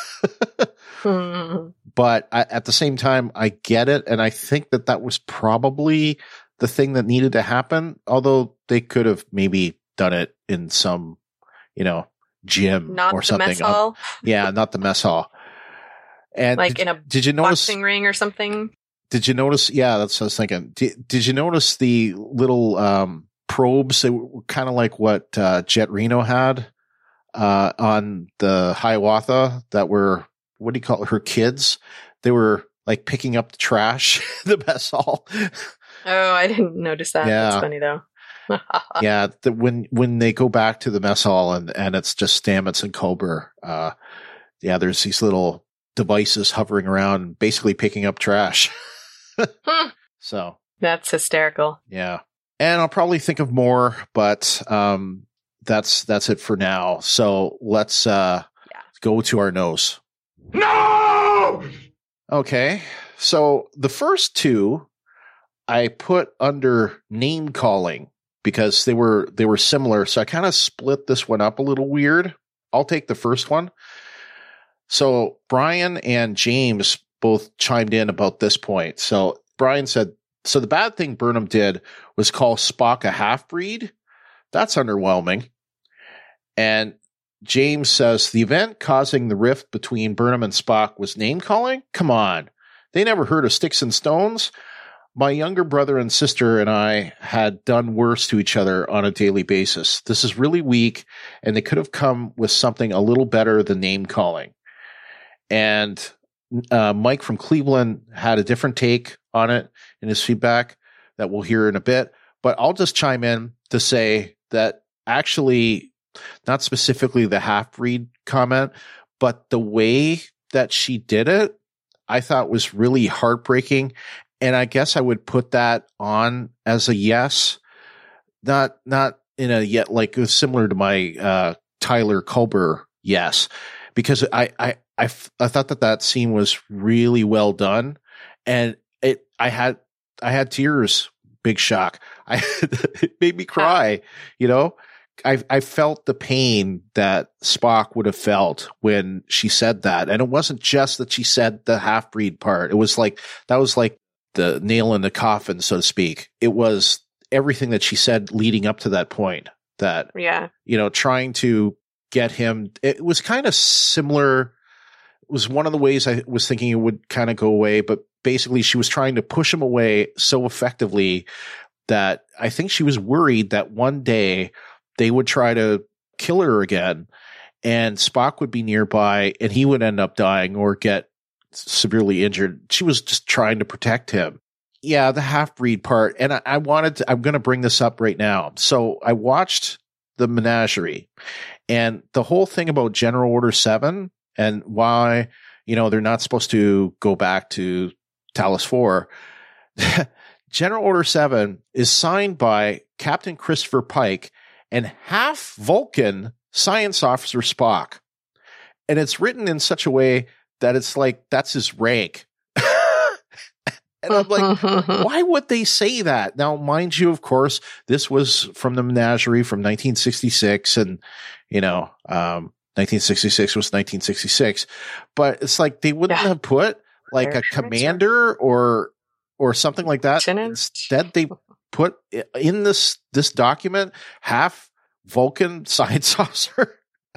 Mhm. But I, at the same time, I get it. And I think that that was probably the thing that needed to happen. Although they could have maybe done it in some, you know, gym Not or the something. mess hall. Yeah, not the mess hall. And Like did, in a did you notice, boxing ring or something. did you notice? Yeah, that's what I was thinking. Did, did you notice the little, um, probes? They were kind of like what, uh, Jet Reno had, uh, on the Hiawatha that were, what do you call it? Her kids? They were like picking up the trash, the mess hall. Oh, I didn't notice that. Yeah. That's funny though. Yeah. The, when, when they go back to the mess hall and, and it's just Stamets and Kober, uh, yeah, there's these little devices hovering around, basically picking up trash. Hmm. So That's hysterical. yeah. And I'll probably think of more, but, um, that's, that's it for now. So let's, uh, Yeah. go to our nose. No! Okay. So the first two I put under name calling because they were, they were similar. So I kind of split this one up a little weird. I'll take the first one. So Brian and James both chimed in about this point. So Brian said, so the bad thing Burnham did was call Spock a half-breed. That's underwhelming. And James says the event causing the rift between Burnham and Spock was name calling? Come on. They never heard of sticks and stones. My younger brother and sister and I had done worse to each other on a daily basis. This is really weak, and they could have come with something a little better than name calling. And uh, Mike from Cleveland had a different take on it in his feedback that we'll hear in a bit. But I'll just chime in to say that actually, not specifically the half-breed comment, but the way that she did it, I thought was really heartbreaking. And I guess I would put that on as a yes, not not in a yet like it was similar to my uh, Tyler Culber yes, because I I, I I thought that that scene was really well done, and it I had I had tears. Big shock. I it made me cry. You know, I I felt the pain that Spock would have felt when she said that, and it wasn't just that she said the half breed part. It was like that was like the nail in the coffin, so to speak. It was everything that she said leading up to that point. That yeah, you know, trying to get him. It was kind of similar. It was one of the ways I was thinking it would kind of go away, but basically she was trying to push him away so effectively that I think she was worried that one day they would try to kill her again and Spock would be nearby and he would end up dying or get severely injured. She was just trying to protect him. Yeah, the half-breed part. And I, I wanted to, I'm going to bring this up right now. So I watched the Menagerie, and the whole thing about General Order seven and why, you know, they're not supposed to go back to Talos four. General Order seven is signed by Captain Christopher Pike and half Vulcan science officer Spock. And it's written in such a way that it's like, that's his rank. And I'm like, why would they say that? Now, mind you, of course, this was from the Menagerie from nineteen sixty-six, and, you know, um, nineteen sixty-six was nineteen sixty-six, but it's like they wouldn't yeah. have put like Fair a commander or or something like that. Instead, they put in this this document half Vulcan science officer.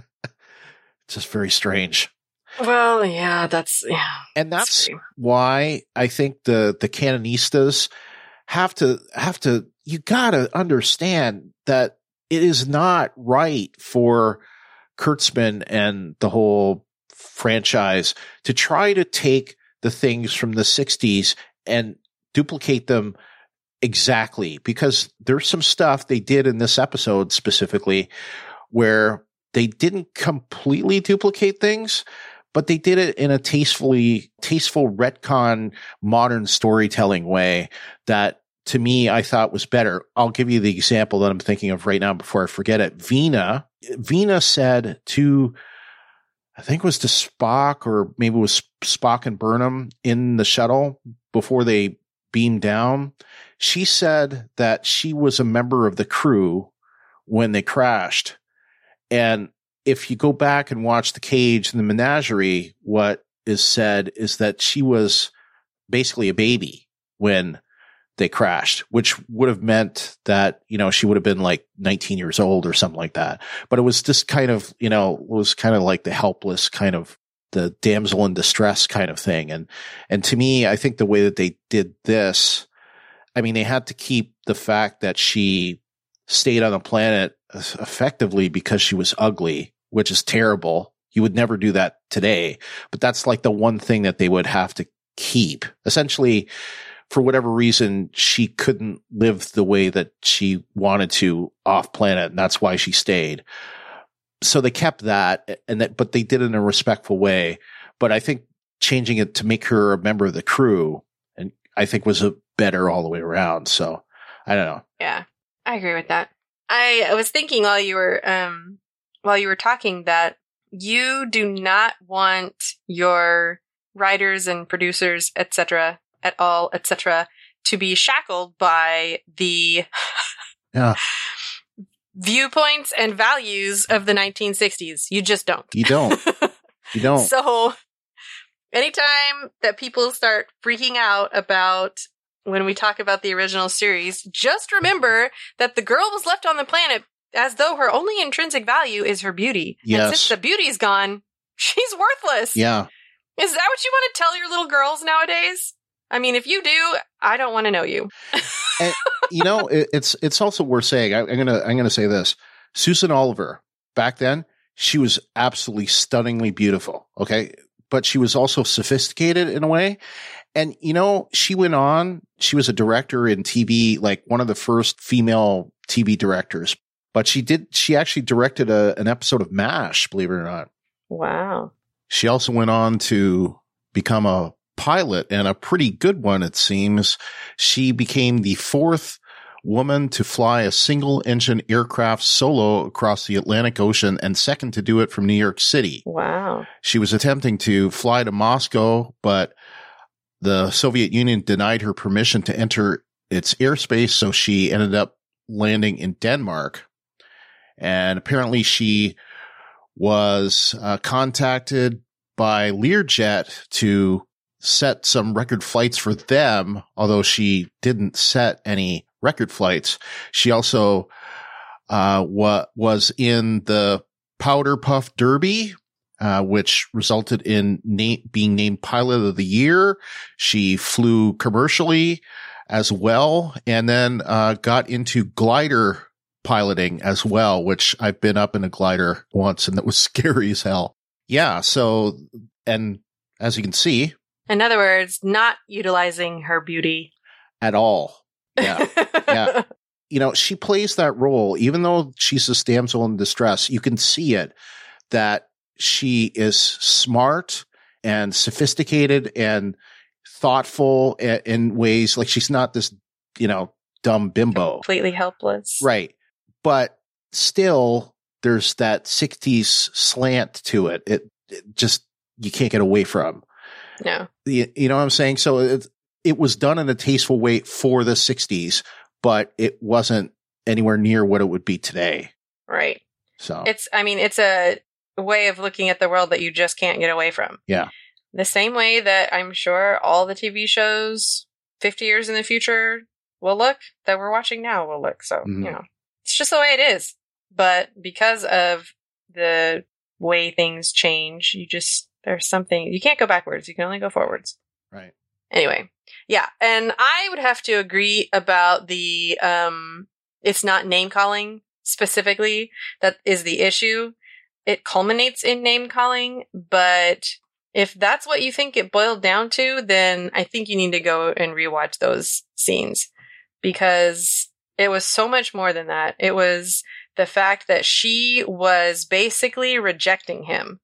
Just very strange. Well, yeah, that's yeah, and that's why I think the the canonistas have to have to. You gotta understand that it is not right for Kurtzman and the whole franchise to try to take the things from the sixties and duplicate them exactly, because there's some stuff they did in this episode specifically where they didn't completely duplicate things, but they did it in a tastefully, tasteful retcon, modern storytelling way that, to me, I thought was better. I'll give you the example that I'm thinking of right now before I forget it. Vina, Vina said to, I think it was to Spock, or maybe it was Spock and Burnham in the shuttle before they beamed down. She said that she was a member of the crew when they crashed. And if you go back and watch The Cage and the Menagerie, what is said is that she was basically a baby when they crashed, which would have meant that, you know, she would have been like nineteen years old or something like that. But it was just kind of, you know, it was kind of like the helpless kind of, the damsel in distress kind of thing. And, and to me, I think the way that they did this, I mean, they had to keep the fact that she stayed on the planet effectively because she was ugly, which is terrible. You would never do that today, but that's like the one thing that they would have to keep. Essentially, for whatever reason, she couldn't live the way that she wanted to off planet, and that's why she stayed. So they kept that, and that, but they did it in a respectful way. But I think changing it to make her a member of the crew, and I think was a better all the way around. So I don't know. Yeah, I agree with that. I, I was thinking while you were um while you were talking that you do not want your writers and producers, et cetera, et al, et cetera, to be shackled by the yeah. viewpoints and values of the nineteen sixties. You just don't. You don't. You don't. So anytime that people start freaking out about when we talk about the original series, just remember that the girl was left on the planet as though her only intrinsic value is her beauty. Yes. And since the beauty's gone, she's worthless. Yeah. Is that what you want to tell your little girls nowadays? I mean, if you do, I don't want to know you. And, you know, it, it's it's also worth saying. I, I'm gonna I'm gonna say this: Susan Oliver back then, she was absolutely stunningly beautiful. Okay, but she was also sophisticated in a way. And, you know, she went on, she was a director in T V, like one of the first female T V directors, but she did, she actually directed a, an episode of MASH, believe it or not. Wow. She also went on to become a pilot, and a pretty good one, it seems. She became the fourth woman to fly a single engine aircraft solo across the Atlantic Ocean and second to do it from New York City. Wow. She was attempting to fly to Moscow, but the Soviet Union denied her permission to enter its airspace, so she ended up landing in Denmark. And apparently she was uh, contacted by Learjet to set some record flights for them, although she didn't set any record flights. She also uh, wa- was in the Powder Puff Derby, Uh, which resulted in na- being named Pilot of the Year. She flew commercially as well, and then uh, got into glider piloting as well, which I've been up in a glider once, and that was scary as hell. Yeah, so, and as you can see. In other words, not utilizing her beauty. At all. Yeah, yeah. You know, she plays that role, even though she's this damsel in distress, you can see it, that she is smart and sophisticated and thoughtful in, in ways like she's not this, you know, dumb bimbo. Completely helpless. Right. But still there's that sixties slant to it. It, it just, you can't get away from. No. You, you know what I'm saying? So it, it was done in a tasteful way for the sixties, but it wasn't anywhere near what it would be today. Right. So it's, I mean, it's a way of looking at the world that you just can't get away from. Yeah. The same way that I'm sure all the T V shows fifty years in the future will look, that we're watching now will look. So, mm-hmm. you know, it's just the way it is. But because of the way things change, you just, there's something, you can't go backwards. You can only go forwards. Right. Anyway. Yeah. And I would have to agree about the, um, it's not name calling specifically that is the issue. It culminates in name calling, but if that's what you think it boiled down to, then I think you need to go and rewatch those scenes, because it was so much more than that. It was the fact that she was basically rejecting him.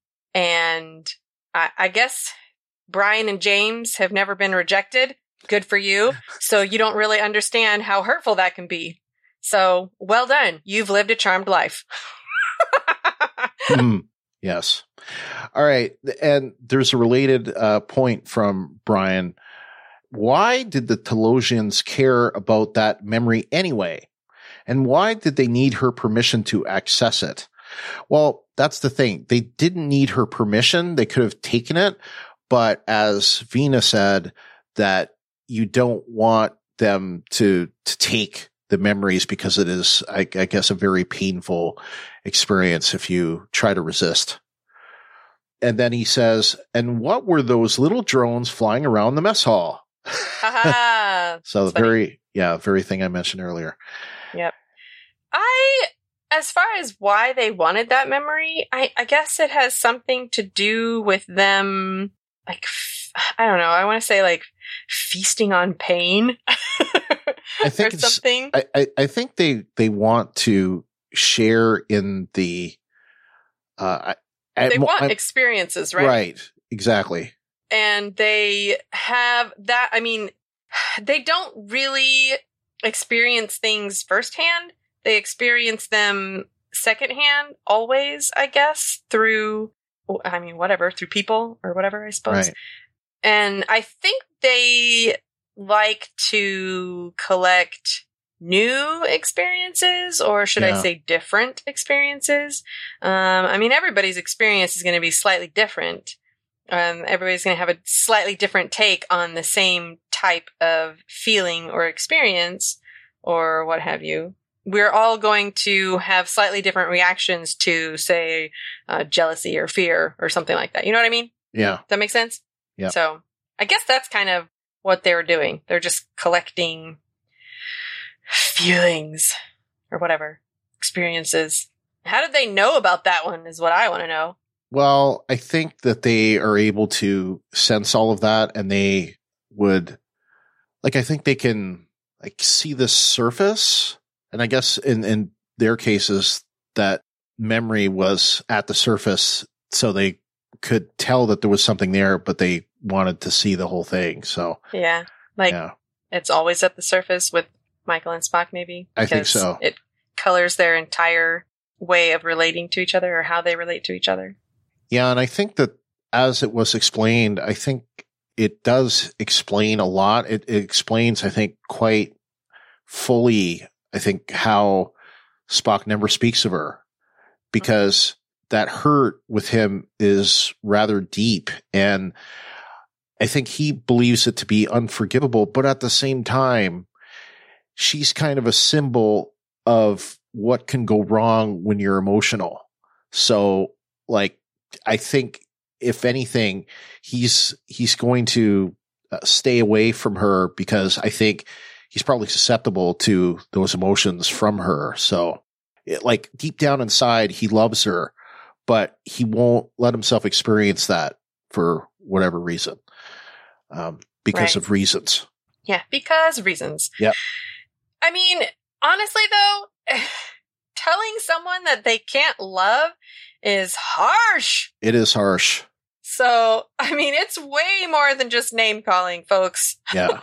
And I, I guess Brian and James have never been rejected. Good for you. So you don't really understand how hurtful that can be. So well done. You've lived a charmed life. mm, yes. All right. And there's a related uh, point from Brian. Why did the Telosians care about that memory anyway? And why did they need her permission to access it? Well, that's the thing. They didn't need her permission. They could have taken it. But as Vina said, that you don't want them to, to take the memories, because it is, I, I guess, a very painful experience if you try to resist. And then he says, and what were those little drones flying around the mess hall? So the very, yeah, very thing I mentioned earlier. Yep. I, as far as why they wanted that memory, I, I guess it has something to do with them, like, I don't know, I want to say like feasting on pain. I think or it's, something. I, I, I think they, they want to share in the, uh, I, they I, want I, experiences, right? Right. Exactly. And they have that, I mean, they don't really experience things firsthand. They experience them secondhand always, I guess, through, I mean, whatever, through people or whatever, I suppose. Right. And I think they like to collect new experiences, or should Yeah. I say different experiences? Um, I mean, everybody's experience is going to be slightly different. Um, everybody's going to have a slightly different take on the same type of feeling or experience or what have you. We're all going to have slightly different reactions to, say, uh, jealousy or fear or something like that. You know what I mean? Yeah. Does that make sense? Yeah. So I guess that's kind of what they were doing. They're just collecting feelings or whatever, experiences. How did they know about that one is what I want to know. Well, I think that they are able to sense all of that, and they would, like, I think they can, like, see the surface. And I guess in, in their cases, that memory was at the surface, so they could tell that there was something there, but they wanted to see the whole thing. So, yeah, like, yeah. It's always at the surface with Michael and Spock, maybe. I think so. It colors their entire way of relating to each other, or how they relate to each other. Yeah, and I think that as it was explained, I think it does explain a lot. It, it explains, I think, quite fully, I think, how Spock never speaks of her, because mm-hmm. that hurt with him is rather deep. And I think he believes it to be unforgivable, but at the same time, she's kind of a symbol of what can go wrong when you're emotional. So, like, I think if anything, he's, he's going to uh, stay away from her, because I think he's probably susceptible to those emotions from her. So, it, like, deep down inside, he loves her, but he won't let himself experience that for whatever reason. Um, because right. of reasons. Yeah, because reasons. Yep. I mean, honestly, though, telling someone that they can't love is harsh. It is harsh. So, I mean, it's way more than just name calling, folks. Yeah.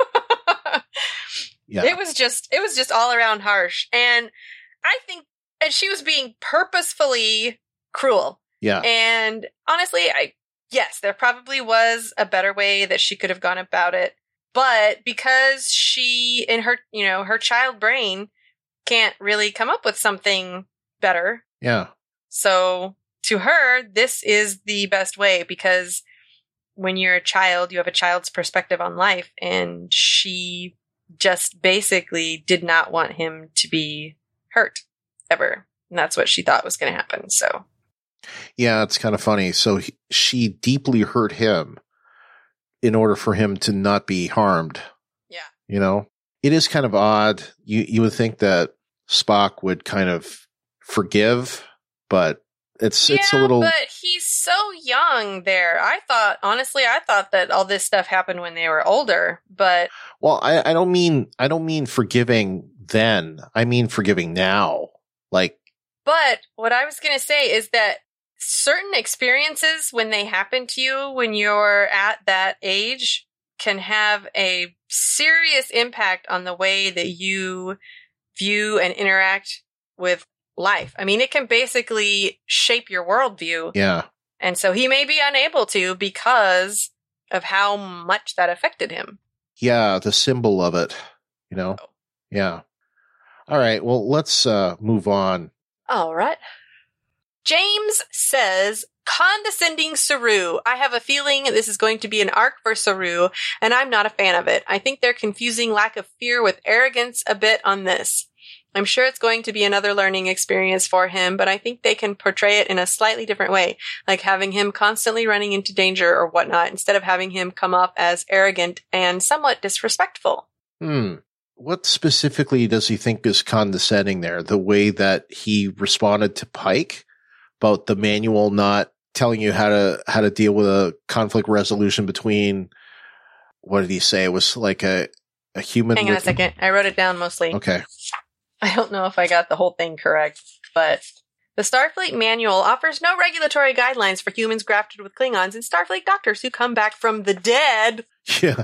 Yeah. It was just, it was just all around harsh. And I think and she was being purposefully cruel. Yeah. And honestly, I, yes, there probably was a better way that she could have gone about it. But because she, in her, you know, her child brain can't really come up with something better. Yeah. So to her, this is the best way, because when you're a child, you have a child's perspective on life, and she just basically did not want him to be hurt ever. And that's what she thought was going to happen. So, yeah, it's kind of funny. So he, she deeply hurt him in order for him to not be harmed. Yeah. You know, it is kind of odd. You, you would think that Spock would kind of forgive, but it's, yeah, it's a little, but he's so young there. I thought, honestly, I thought that all this stuff happened when they were older, but. Well, I, I don't mean, I don't mean forgiving then. I mean forgiving now. Like, but what I was going to say is that certain experiences, when they happen to you when you're at that age, can have a serious impact on the way that you view and interact with life. I mean, it can basically shape your worldview. Yeah. And so he may be unable to because of how much that affected him. Yeah, the symbol of it, you know? Oh. Yeah. All right, well, let's uh, move on. All right. James says, condescending Saru. I have a feeling this is going to be an arc for Saru, and I'm not a fan of it. I think they're confusing lack of fear with arrogance a bit on this. I'm sure it's going to be another learning experience for him, but I think they can portray it in a slightly different way, like having him constantly running into danger or whatnot, instead of having him come off as arrogant and somewhat disrespectful. Hmm. What specifically does he think is condescending there? The way that he responded to Pike about the manual not telling you how to how to deal with a conflict resolution between, what did he say? It was like a, a human. Hang on with, a second. I wrote it down mostly. Okay. I don't know if I got the whole thing correct, but the Starfleet manual offers no regulatory guidelines for humans grafted with Klingons and Starfleet doctors who come back from the dead. Yeah.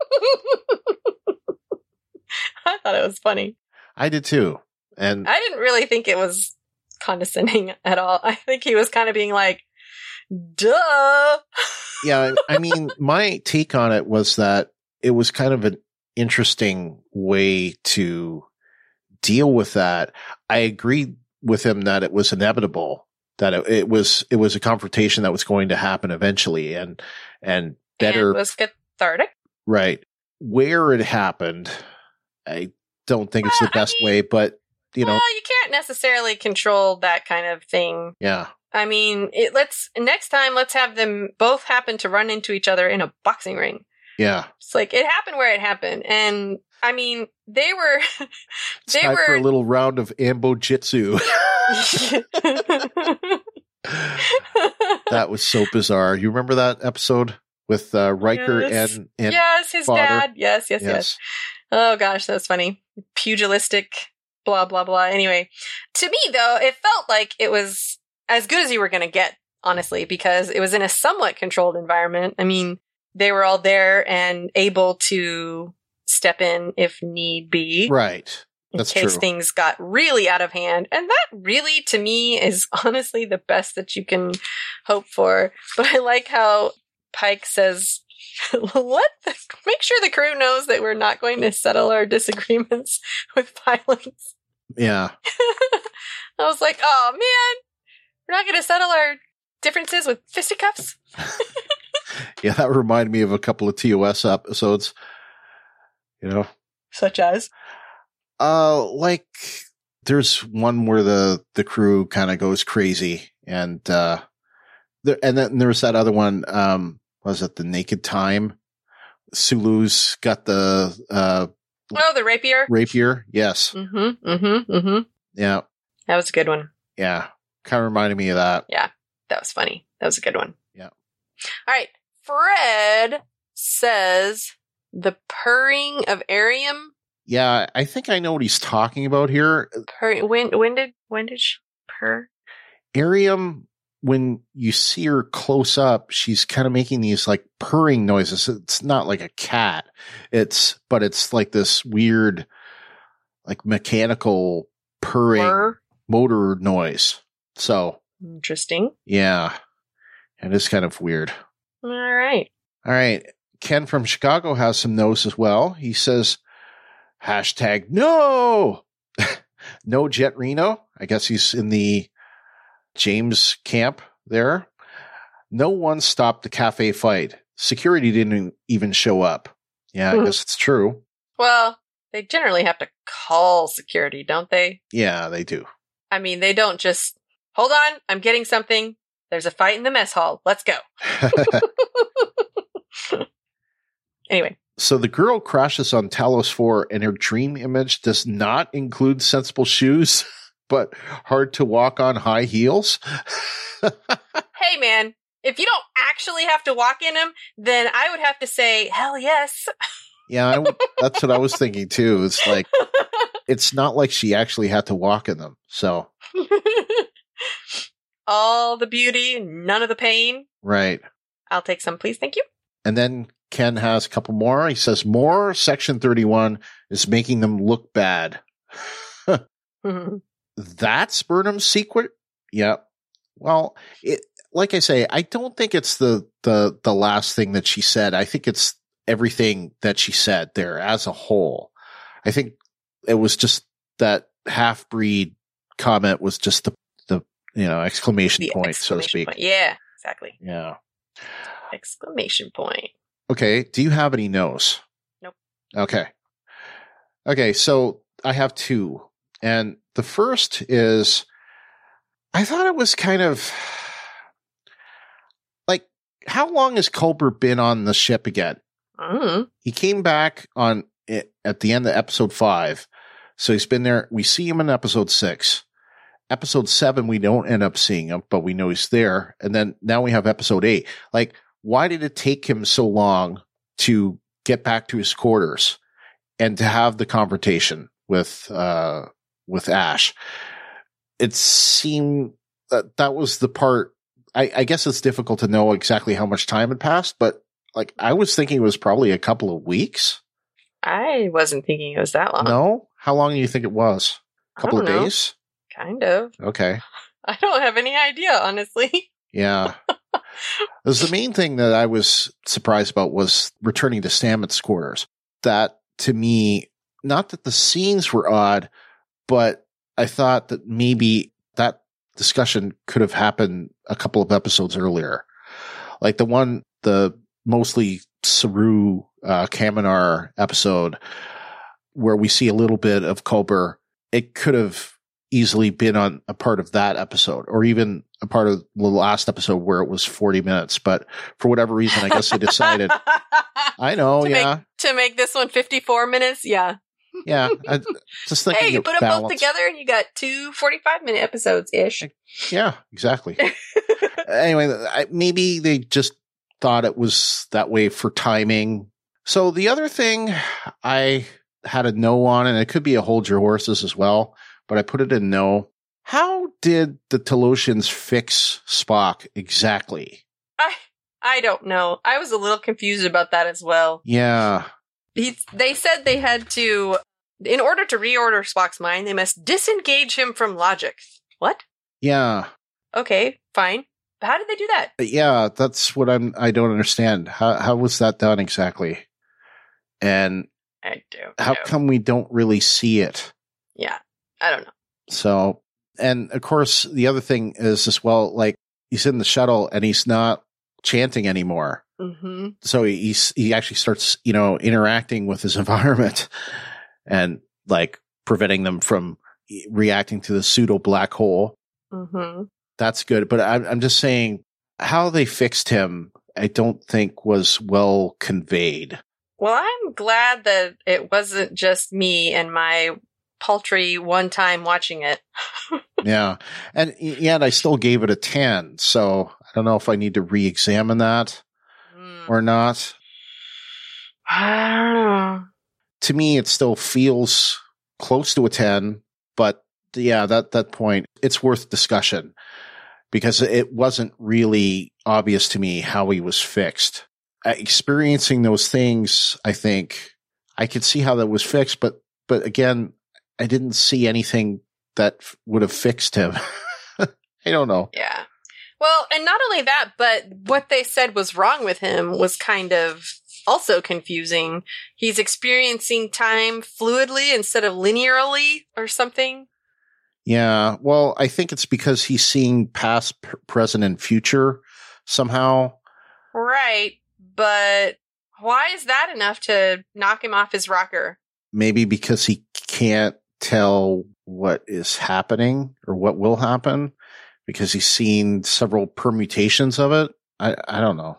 I thought it was funny. I did too. And I didn't really think it was condescending at all. I think he was kind of being like, duh. Yeah, I mean, my take on it was that it was kind of an interesting way to deal with that. I agreed with him that it was inevitable, that it, it was it was a confrontation that was going to happen eventually, and and better and it was cathartic. Right. Where it happened, I don't think well, it's the best I mean, way, but you know, well, you can't necessarily control that kind of thing. Yeah. I mean, it, let's next time let's have them both happen to run into each other in a boxing ring. Yeah. It's like it happened where it happened, and I mean, they were it's they time were for a little round of ambo jitsu. That was so bizarre. You remember that episode with uh, Riker Yes. and, and yes, his father? dad. Yes, yes, yes, Yes. Oh gosh, that's funny. Pugilistic, blah, blah, blah. Anyway, to me though, it felt like it was as good as you were going to get, honestly, because it was in a somewhat controlled environment. I mean, they were all there and able to step in if need be. Right. In That's case true. things got really out of hand. And that really, to me, is honestly the best that you can hope for. But I like how Pike says, let the, make sure the crew knows that we're not going to settle our disagreements with violence. Yeah. I was like, oh man, we're not going to settle our differences with fisticuffs? Yeah, that reminded me of a couple of T O S episodes. You know? Such as? Uh, like, there's one where the, the crew kind of goes crazy, and, uh, there, and then there's that other one, um, was it The Naked Time? Sulu's got the, uh, Oh, the rapier? rapier. Yes. Mm-hmm, mm-hmm, mm-hmm. Yeah. That was a good one. Yeah. Kind of reminded me of that. Yeah, that was funny. That was a good one. Yeah. All right. Fred says the purring of Arium. Yeah. I think I know what he's talking about here. Purr, when, when did, when did she purr? Arium, when you see her close up, she's kind of making these like purring noises. It's not like a cat. It's, but it's like this weird, like mechanical purring Purr? motor noise. So, Interesting. yeah, it is kind of weird. All right. All right. Ken from Chicago has some no's as well. He says, hashtag no, no Jet Reno. I guess he's in the James camp there. No one stopped the cafe fight. Security didn't even show up. Yeah, I guess it's true. Well, they generally have to call security, don't they? Yeah, they do. I mean, they don't just, hold on, I'm getting something. There's a fight in the mess hall. Let's go. Anyway. So the girl crashes on Talos four, and her dream image does not include sensible shoes, but hard to walk on high heels. Hey, man, if you don't actually have to walk in them, then I would have to say, hell yes. Yeah, I w- that's what I was thinking too. It's like, it's not like she actually had to walk in them. So, All the beauty, none of the pain. right. I'll take some, please. Thank you. And then Ken has a couple more. He says, more Section thirty-one is making them look bad. Mhm. That's Burnham's secret? Yeah. Well, it, like I say, I don't think it's the, the, the last thing that she said. I think it's everything that she said there as a whole. I think it was just that half-breed comment was just the, the, you know, exclamation The point, so to exclamation speak. point. Yeah, exactly. Yeah. Exclamation point. Okay. Do you have any no's? Nope. Okay. Okay. So I have two. And the first is, I thought it was kind of like, how long has Culber been on the ship again? Mm. He came back on it at the end of episode five. So he's been there. We see him in episode six. Episode seven, we don't end up seeing him, but we know he's there. And then now we have episode eight. Like, why did it take him so long to get back to his quarters and to have the confrontation with, uh, with Ash? It seemed that that was the part. I, I guess it's difficult to know exactly how much time had passed, but like, I was thinking it was probably a couple of weeks. I wasn't thinking it was that long. No? How long do you think it was? A I couple of don't know. days? Kind of. Okay. I don't have any idea, honestly. Yeah. Because the main thing that I was surprised about was returning to Stamets' quarters. That, to me, not that the scenes were odd, but I thought that maybe that discussion could have happened a couple of episodes earlier. Like the one, the mostly Saru uh, Kaminar episode, where we see a little bit of Culber, it could have easily been on a part of that episode, or even a part of the last episode where it was forty minutes. But for whatever reason, I guess they decided, I know, to yeah, Make, to make this one fifty-four minutes, yeah. yeah. I, just thinking Hey, you of put them both balance. together and you got two forty-five minute episodes ish. Yeah, exactly. Anyway, I, maybe they just thought it was that way for timing. So the other thing I had a no on, and it could be a hold your horses as well, but I put it in no. How did the Talosians fix Spock exactly? I I don't know. I was a little confused about that as well. Yeah. He, they said they had to, in order to reorder Spock's mind, they must disengage him from logic. What? Yeah. Okay, fine. But how did they do that? Yeah, that's what I'm, I don't understand. How, how was that done exactly? And I don't how know. come we don't really see it? Yeah, I don't know. So, and of course, the other thing is as well, like, he's in the shuttle and he's not chanting anymore. Mm-hmm. So he's, he actually starts, you know, interacting with his environment and like preventing them from reacting to the pseudo black hole. Mm-hmm. That's good. But I'm, I'm just saying how they fixed him, I don't think was well conveyed. Well, I'm glad that it wasn't just me and my paltry one time watching it. Yeah. And yet I still gave it a ten. So I don't know if I need to re-examine that Mm. or not. I don't know. To me, it still feels close to a ten, but yeah, that, that point, it's worth discussion because it wasn't really obvious to me how he was fixed. Uh, experiencing those things, I think I could see how that was fixed, but, but again, I didn't see anything that f- would have fixed him. I don't know. Yeah. Well, and not only that, but what they said was wrong with him was kind of also confusing. He's experiencing time fluidly instead of linearly or something. Yeah. Well, I think it's because he's seeing past, p- present, and future somehow. Right. But why is that enough to knock him off his rocker? Maybe because he can't tell what is happening or what will happen because he's seen several permutations of it. I, I don't know.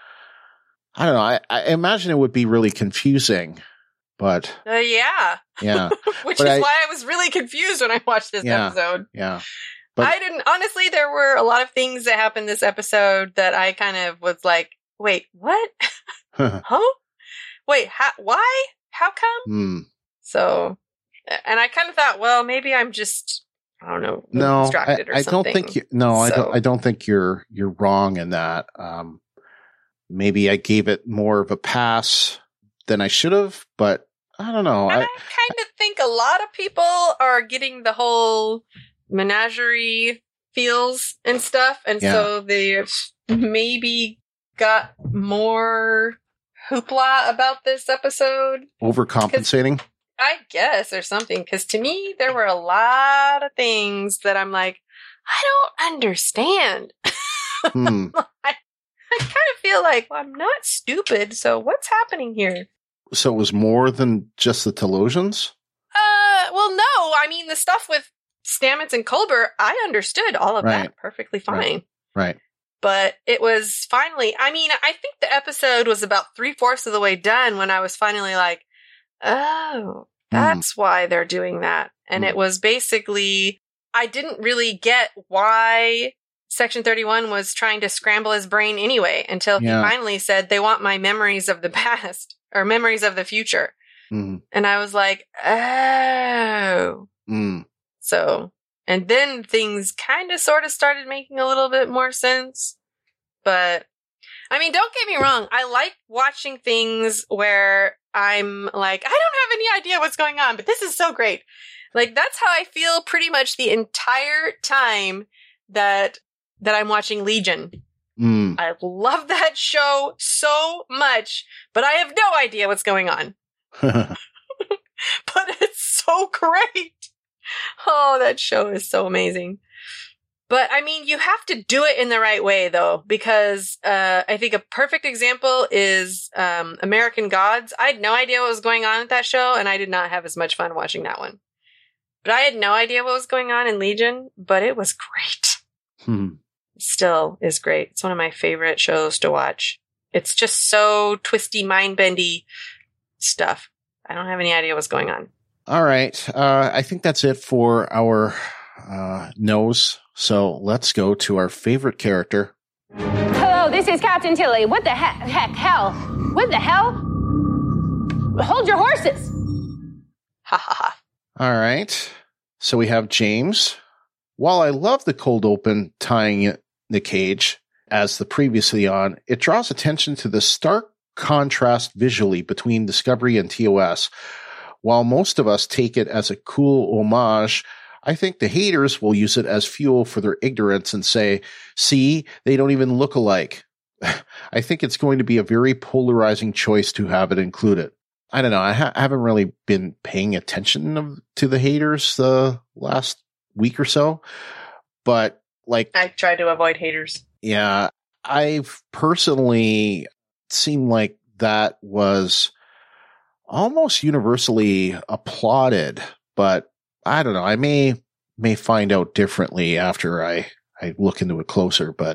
I don't know. I, I imagine it would be really confusing, but Uh, yeah. yeah, Which But is I- why I was really confused when I watched this Yeah. episode. yeah. But I didn't, honestly, there were a lot of things that happened this episode that I kind of was like, wait, what? Huh? Wait, how, why? How come? hmm. So, and I kind of thought, well, maybe I'm just, I don't know, No, I, distracted or I something. don't think you, no, I So- don't, I don't think you're, you're wrong in that. Um, maybe I gave it more of a pass than I should have, but I don't know. I I, kind of think a lot of people are getting the whole menagerie feels and stuff, and Yeah. so they maybe got more hoopla about this episode, overcompensating. I guess, or something. Because to me, there were a lot of things that I'm like, I don't understand. Hmm. I kind of feel like, well, I'm not stupid, so what's happening here? So it was more than just the Talosians? Uh, well, no. I mean, the stuff with Stamets and Culber, I understood all of Right. that perfectly fine. Right. Right. But it was finally, I mean, I think the episode was about three fourths of the way done when I was finally like, oh, that's why they're doing that. And Mm. it was basically, I didn't really get why Section thirty-one was trying to scramble his brain anyway until Yeah. he finally said, they want my memories of the past or memories of the future. Mm. And I was like, oh. Mm. So, and then things kind of sort of started making a little bit more sense. But, I mean, don't get me wrong. I like watching things where I'm like, I don't have any idea what's going on, but this is so great. Like, that's how I feel pretty much the entire time that, that I'm watching Legion. Mm. I love that show so much, but I have no idea what's going on. But it's so great. Oh, that show is so amazing. But I mean, you have to do it in the right way, though, because uh, I think a perfect example is um, American Gods. I had no idea what was going on with that show, and I did not have as much fun watching that one. But I had no idea what was going on in Legion, but it was great. Hmm. Still is great. It's one of my favorite shows to watch. It's just so twisty, mind-bendy stuff. I don't have any idea what's going on. All right. Uh, I think that's it for our uh, knows. So let's go to our favorite character. Hello, this is Captain Tilly. What the heck, heck, hell? What the hell? Hold your horses. Ha ha ha. All right. So we have James. While I love the cold open tying the cage as the previously on, it draws attention to the stark contrast visually between Discovery and T O S. While most of us take it as a cool homage, I think the haters will use it as fuel for their ignorance and say, see, they don't even look alike. I think it's going to be a very polarizing choice to have it included. I don't know. I, ha- I haven't really been paying attention of, to the haters the last week or so, but like, I try to avoid haters. Yeah, I've personally seen like that was almost universally applauded, but I don't know. I may may find out differently after I, I look into it closer, but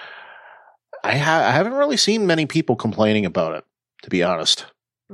I, ha- I haven't really seen many people complaining about it, to be honest.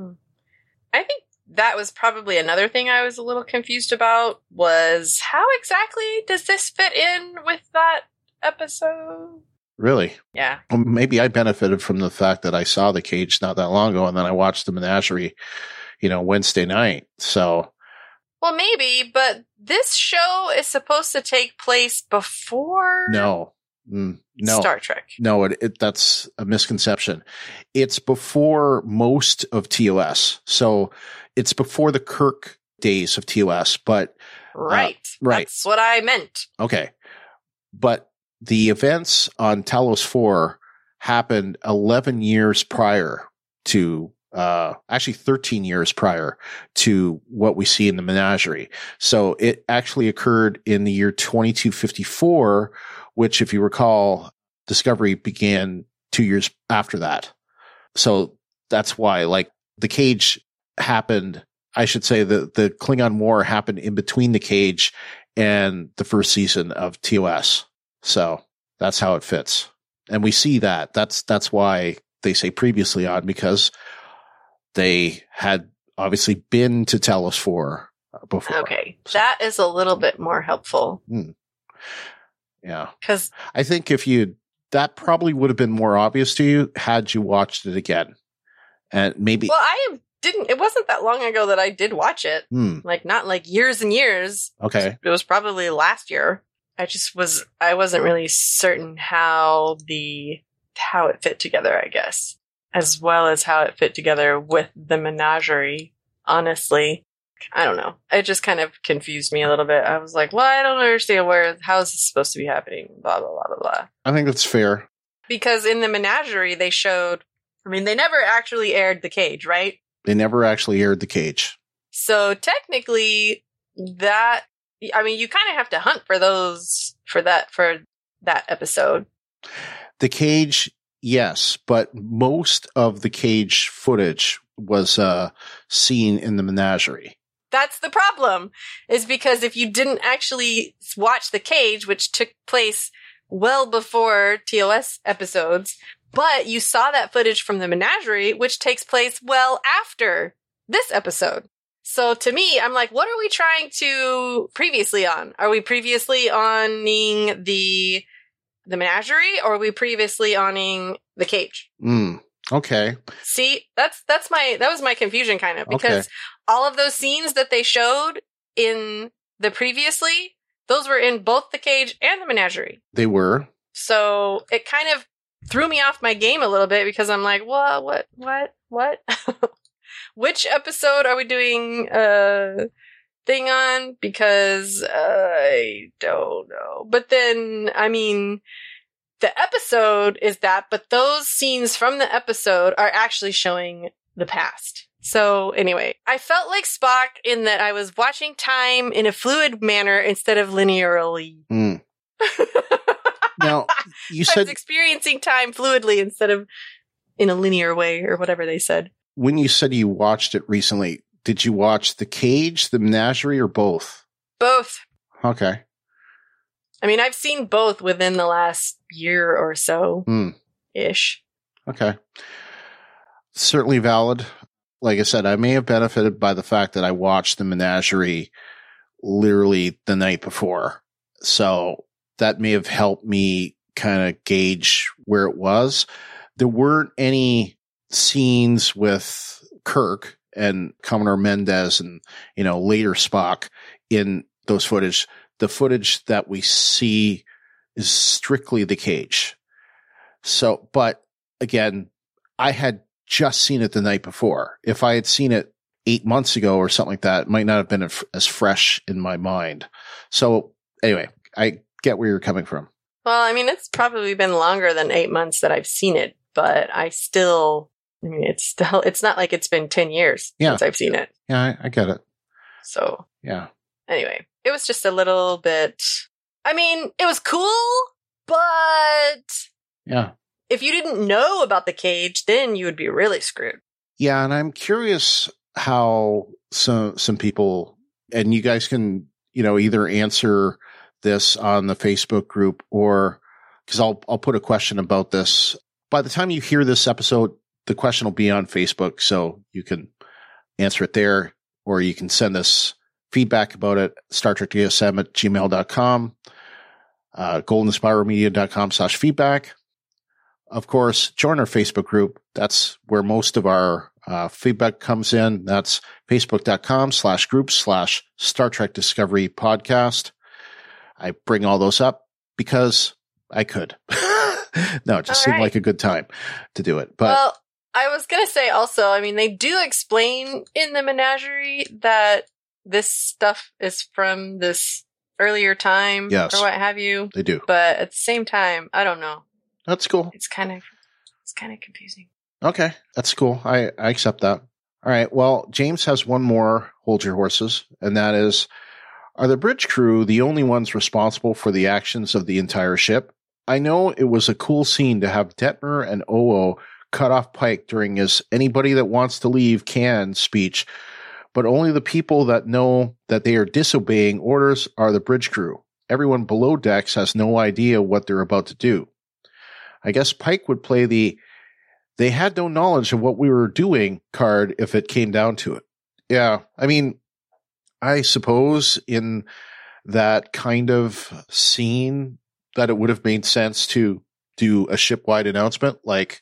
I think that was probably another thing I was a little confused about, was how exactly does this fit in with that episode? Really? Yeah. Well, maybe I benefited from the fact that I saw the cage not that long ago, and then I watched the menagerie, you know, Wednesday night. So, well, maybe, but this show is supposed to take place before no, mm, no, Star Trek. No, it, it that's a misconception. It's before most of T O S, so it's before the Kirk days of T O S. But right, uh, right, that's what I meant. Okay, but the events on Talos four happened eleven years prior to, uh, actually thirteen years prior to what we see in the menagerie. So it actually occurred in the year twenty-two fifty-four, which, if you recall, Discovery began two years after that. So that's why, like, the cage happened, I should say the, the Klingon War happened in between the cage and the first season of T O S. So that's how it fits. And we see that. That's that's why they say previously on, because they had obviously been to Talos four before. Okay. So, that is a little bit more helpful. hmm. Yeah. Because I think if you, that probably would have been more obvious to you had you watched it again. And maybe. Well, I didn't, it wasn't that long ago that I did watch it. Hmm. Like, not like years and years. Okay. It was probably last year. I just was, I wasn't really certain how the, how it fit together, I guess, as well as how it fit together with the menagerie. Honestly, I don't know. It just kind of confused me a little bit. I was like, well, I don't understand where, how is this supposed to be happening? Blah, blah, blah, blah, blah. I think that's fair. Because in the menagerie, they showed, I mean, they never actually aired the cage, right? They never actually aired the cage. So technically, that, I mean, you kind of have to hunt for those, for that, for that episode. The cage, yes, but most of the cage footage was uh, seen in the menagerie. That's the problem, is because if you didn't actually watch the cage, which took place well before T O S episodes, but you saw that footage from the menagerie, which takes place well after this episode. So to me, I'm like, what are we trying to previously on? Are we previously owning the the menagerie, or are we previously owning the cage? Mm, okay. See, that's that's my that was my confusion, kind of, because Okay. all of those scenes that they showed in the previously, those were in both the cage and the menagerie. They were. So it kind of threw me off my game a little bit, because I'm like, well, what, what, what? Which episode are we doing a thing on? Because uh, I don't know. But then, I mean, the episode is that, but those scenes from the episode are actually showing the past. So anyway, I felt like Spock in that I was watching time in a fluid manner instead of linearly. Mm. Now, you I said was experiencing time fluidly instead of in a linear way, or whatever they said. when you said you watched it recently, did you watch the cage, the menagerie, or both? Both. Okay. I mean, I've seen both within the last year or so Mm. ish. Okay. Certainly valid. Like I said, I may have benefited by the fact that I watched the menagerie literally the night before. So that may have helped me kind of gauge where it was. There weren't any scenes with Kirk and Commodore Mendez and, you know, later Spock in those footage. The footage that we see is strictly the cage. So, but again, I had just seen it the night before. If I had seen it eight months ago or something like that, it might not have been as fresh in my mind. So anyway, I get where you're coming from. Well, I mean, it's probably been longer than eight months that I've seen it, but I still, I mean, it's still, it's not like it's been ten years yeah. since I've seen it. Yeah, I, I get it. So, yeah. Anyway, it was just a little bit, I mean, it was cool, but yeah. If you didn't know about the cage, then you would be really screwed. Yeah, and I'm curious how some some people, and you guys can, you know, either answer this on the Facebook group or because I'll I'll put a question about this. By the time you hear this episode, the question will be on Facebook, so you can answer it there, or you can send us feedback about it, Star Trek D S M at gmail dot com, uh, golden spiral media dot com slash feedback. Of course, join our Facebook group. That's where most of our uh, feedback comes in. That's facebook.com slash group slash Star Trek Discovery podcast. I bring all those up because I could. No, it just all seemed right. like a good time to do it. But well, I was going to say also, I mean, they do explain in the menagerie that this stuff is from this earlier time yes, or what have you. They do. But at the same time, I don't know. That's cool. It's kind of, it's kind of confusing. Okay. That's cool. I, I accept that. All right. Well, James has one more hold your horses, and that is, are the bridge crew the only ones responsible for the actions of the entire ship? I know it was a cool scene to have Detmer and O O cut off Pike during his anybody that wants to leave can speech, but only the people that know that they are disobeying orders are the bridge crew. Everyone below decks has no idea what they're about to do. I guess Pike would play the they had no knowledge of what we were doing card if it came down to it. Yeah. I mean, I suppose in that kind of scene that it would have made sense to do a ship-wide announcement like,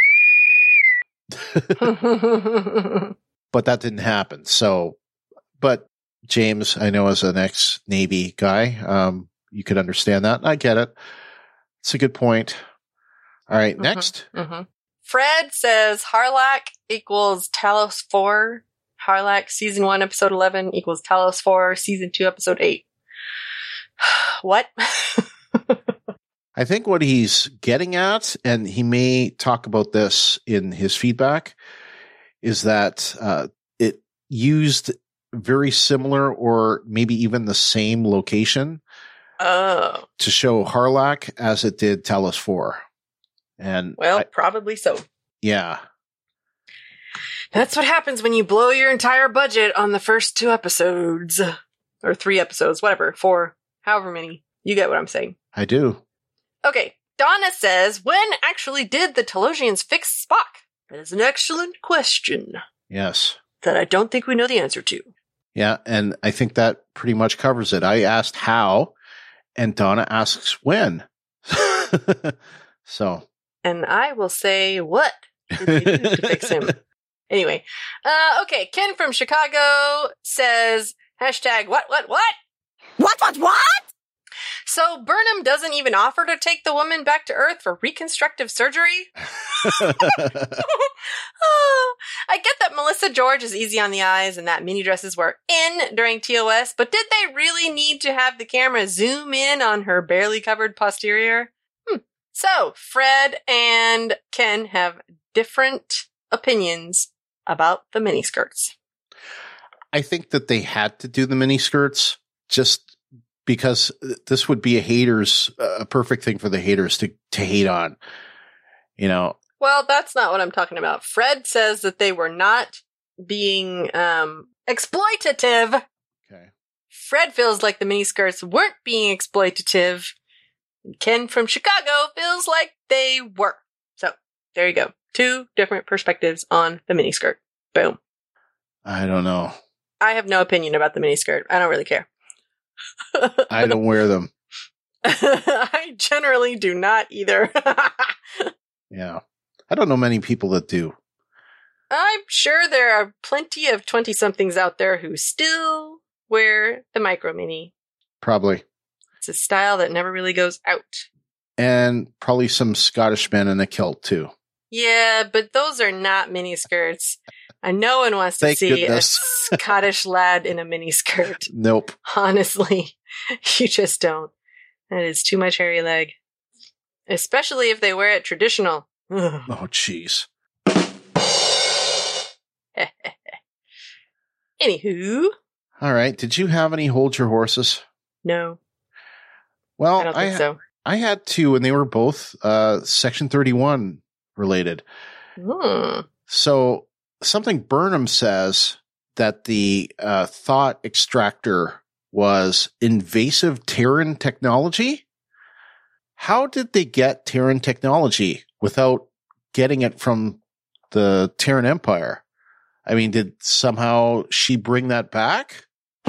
but that didn't happen. So, but James, I know as an ex-Navy guy, um, you could understand that. I get it. It's a good point. All right, next. Mm-hmm, mm-hmm. Fred says Harlack equals Talos four. Harlack season one, episode eleven equals Talos four, season two, episode eight. What? I think what he's getting at, and he may talk about this in his feedback, is that uh, it used very similar or maybe even the same location oh. to show Harlack as it did Talos four. And well, I, probably so. Yeah. That's what happens when you blow your entire budget on the first two episodes. Or three episodes, whatever. Four, however many. You get what I'm saying. I do. Okay. Donna says, when actually did the Telosians fix Spock? That is an excellent question. Yes. That I don't think we know the answer to. Yeah, and I think that pretty much covers it. I asked how, and Donna asks when. So... And I will say, what did they do to fix him? Anyway. Uh, okay. Ken from Chicago says, hashtag, what, what, what? What, what, what? So Burnham doesn't even offer to take the woman back to Earth for reconstructive surgery? Oh, I get that Melissa George is easy on the eyes and that mini dresses were in during T O S, but did they really need to have the camera zoom in on her barely covered posterior? So, Fred and Ken have different opinions about the miniskirts. I think that they had to do the miniskirts just because this would be a haters, a perfect thing for the haters to, to hate on, you know. Well, that's not what I'm talking about. Fred says that they were not being um, exploitative. Okay. Fred feels like the miniskirts weren't being exploitative. Ken from Chicago feels like they were. So, there you go. Two different perspectives on the miniskirt. Boom. I don't know. I have no opinion about the miniskirt. I don't really care. I don't wear them. I generally do not either. Yeah. I don't know many people that do. I'm sure there are plenty of twenty-somethings out there who still wear the micro mini. Probably. It's a style that never really goes out. And probably some Scottish men in a kilt, too. Yeah, but those are not mini skirts. And no one wants to Thank see goodness. a Scottish lad in a mini skirt. Nope. Honestly, you just don't. That is too much hairy leg. Especially if they wear it traditional. Ugh. Oh, jeez. Anywho. All right. Did you have any hold your horses? No. Well, I don't think I, so. I had two, and they were both uh, Section thirty-one related. Hmm. So something Burnham says that the uh, thought extractor was invasive Terran technology. How did they get Terran technology without getting it from the Terran Empire? I mean, did somehow she bring that back?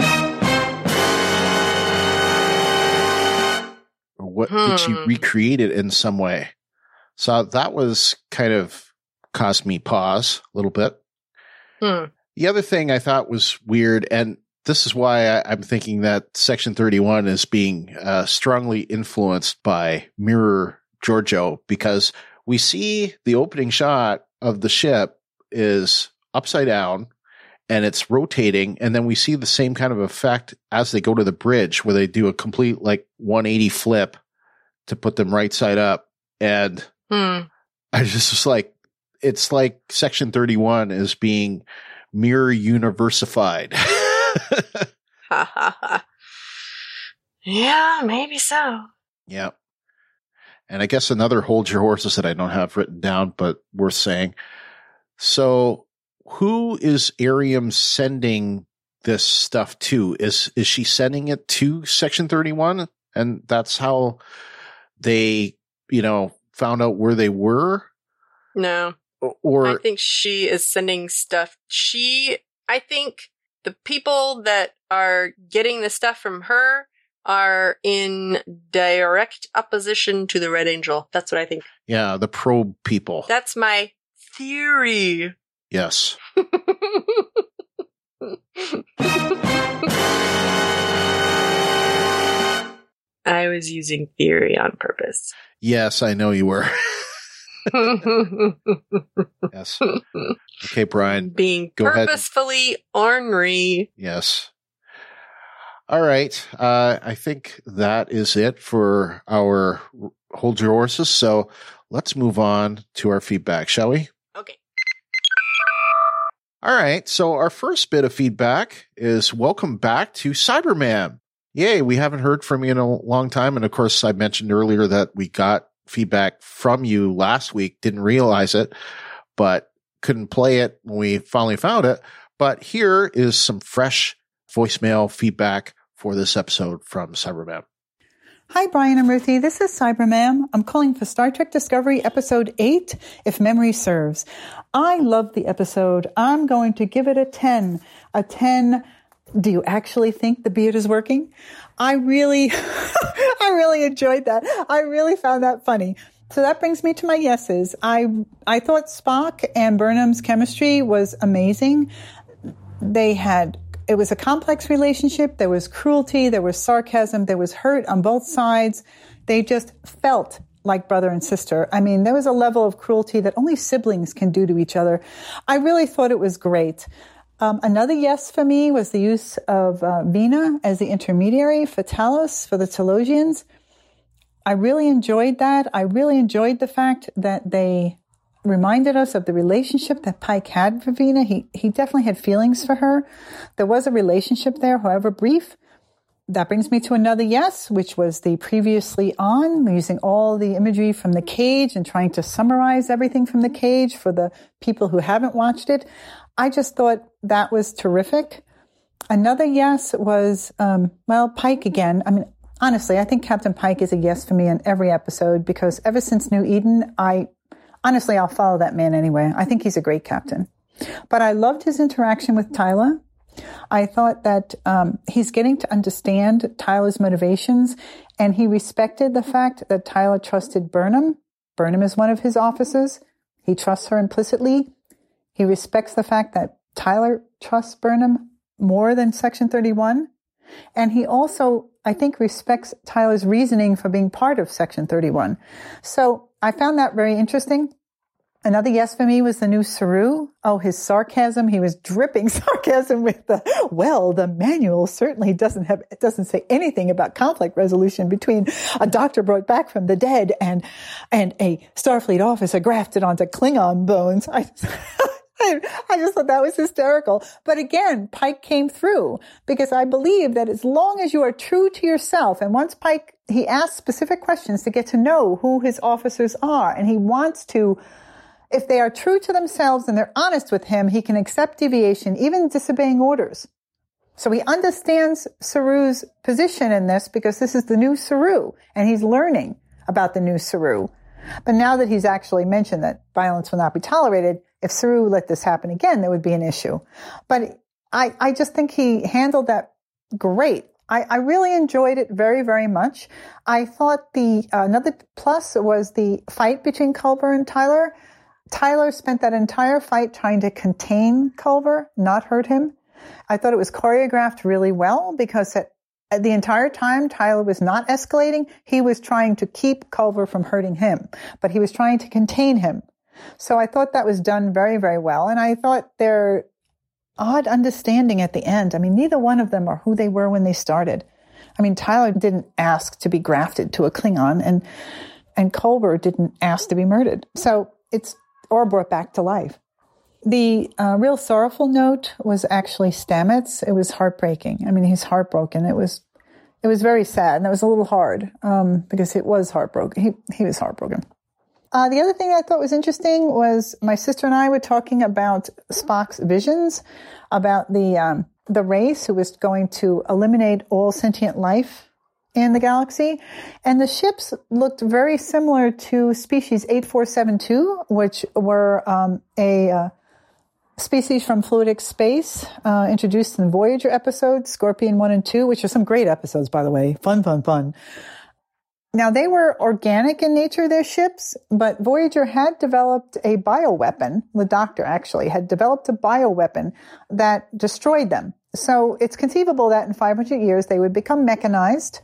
Or what, Hmm. did she recreate it in some way? So that was kind of caused me pause a little bit. Hmm. The other thing I thought was weird, and this is why I, I'm thinking that Section thirty-one is being uh, strongly influenced by Mirror Giorgio, because we see the opening shot of the ship is upside down and it's rotating. And then we see the same kind of effect as they go to the bridge where they do a complete like one eighty flip to put them right side up. And Hmm. I just was like, it's like Section thirty-one is being mirror universified. Ha ha ha. Yeah, maybe so. Yeah. And I guess another hold your horses that I don't have written down, but worth saying. So who is Arium sending this stuff to? Is, is she sending it to Section thirty-one? And that's how they, you know, found out where they were? No. Or I think she is sending stuff. She, I think the people that are getting the stuff from her are in direct opposition to the Red Angel. That's what I think. yeah, the probe people. That's my theory. Yes. I was using theory on purpose. Yes, I know you were. Yes. Okay, Brian. Being Go ahead. purposefully ornery. Yes. All right. Uh, I think that is it for our hold your horses. So let's move on to our feedback, shall we? Okay. All right. So our first bit of feedback is welcome back to Cyberman. Yay. We haven't heard from you in a long time. And of course, I mentioned earlier that we got feedback from you last week. Didn't realize it, but couldn't play it when we finally found it. But here is some fresh voicemail feedback for this episode from Cyberman. Hi, Brian and Ruthie. This is Cyberman. I'm calling for Star Trek Discovery Episode eight, If Memory Serves. I love the episode. I'm going to give it a ten. A ten. Do you actually think the beard is working? I really, I really enjoyed that. I really found that funny. So that brings me to my yeses. I, I thought Spock and Burnham's chemistry was amazing. They had, it was a complex relationship. There was cruelty. There was sarcasm. There was hurt on both sides. They just felt like brother and sister. I mean, there was a level of cruelty that only siblings can do to each other. I really thought it was great. Um, another yes for me was the use of uh, Vina as the intermediary for Talos, for the Talosians. I really enjoyed that. I really enjoyed the fact that they reminded us of the relationship that Pike had for Vina. He, he definitely had feelings for her. There was a relationship there, however brief. That brings me to another yes, which was the previously on, using all the imagery from the cage and trying to summarize everything from the cage for the people who haven't watched it. I just thought that was terrific. Another yes was, um, well, Pike again. I mean, honestly, I think Captain Pike is a yes for me in every episode because ever since New Eden, I, honestly, I'll follow that man anyway. I think he's a great captain. But I loved his interaction with Tyler. I thought that um, he's getting to understand Tyler's motivations, and he respected the fact that Tyler trusted Burnham. Burnham is one of his officers. He trusts her implicitly. He respects the fact that Tyler trusts Burnham more than Section thirty-one. And he also, I think, respects Tyler's reasoning for being part of Section thirty-one. So I found that very interesting. Another yes for me was the new Saru. Oh, his sarcasm. He was dripping sarcasm with the, well, the manual certainly doesn't have, it doesn't say anything about conflict resolution between a doctor brought back from the dead and, and a Starfleet officer grafted onto Klingon bones. I, I, I just thought that was hysterical. But again, Pike came through because I believe that as long as you are true to yourself, and once Pike, he asks specific questions to get to know who his officers are, and he wants to, if they are true to themselves and they're honest with him, he can accept deviation, even disobeying orders. So he understands Saru's position in this because this is the new Saru, and he's learning about the new Saru. But now that he's actually mentioned that violence will not be tolerated, if Saru let this happen again, there would be an issue. But I, I just think he handled that great. I, I really enjoyed it very, very much. I thought the uh, another plus was the fight between Culber and Tyler. Tyler spent that entire fight trying to contain Culber, not hurt him. I thought it was choreographed really well because at, at the entire time Tyler was not escalating. He was trying to keep Culber from hurting him, but he was trying to contain him. So I thought that was done very, very well. And I thought their odd understanding at the end, I mean, neither one of them are who they were when they started. I mean, Tyler didn't ask to be grafted to a Klingon, and, and Culber didn't ask to be murdered. So it's, or brought back to life. The uh, real sorrowful note was actually Stamets. It was heartbreaking. I mean, he's heartbroken. It was, it was very sad, and it was a little hard um, because it was heartbroken. He he was heartbroken. Uh, the other thing I thought was interesting was my sister and I were talking about Spock's visions about the um, the race who was going to eliminate all sentient life in the galaxy. And the ships looked very similar to species eight four seven two, which were um, a uh, species from fluidic space, uh, introduced in the Voyager episodes, Scorpion one and two, which are some great episodes, by the way. Fun, fun, fun. Now, they were organic in nature, their ships, but Voyager had developed a bioweapon. The Doctor, actually, had developed a bioweapon that destroyed them. So it's conceivable that in five hundred years, they would become mechanized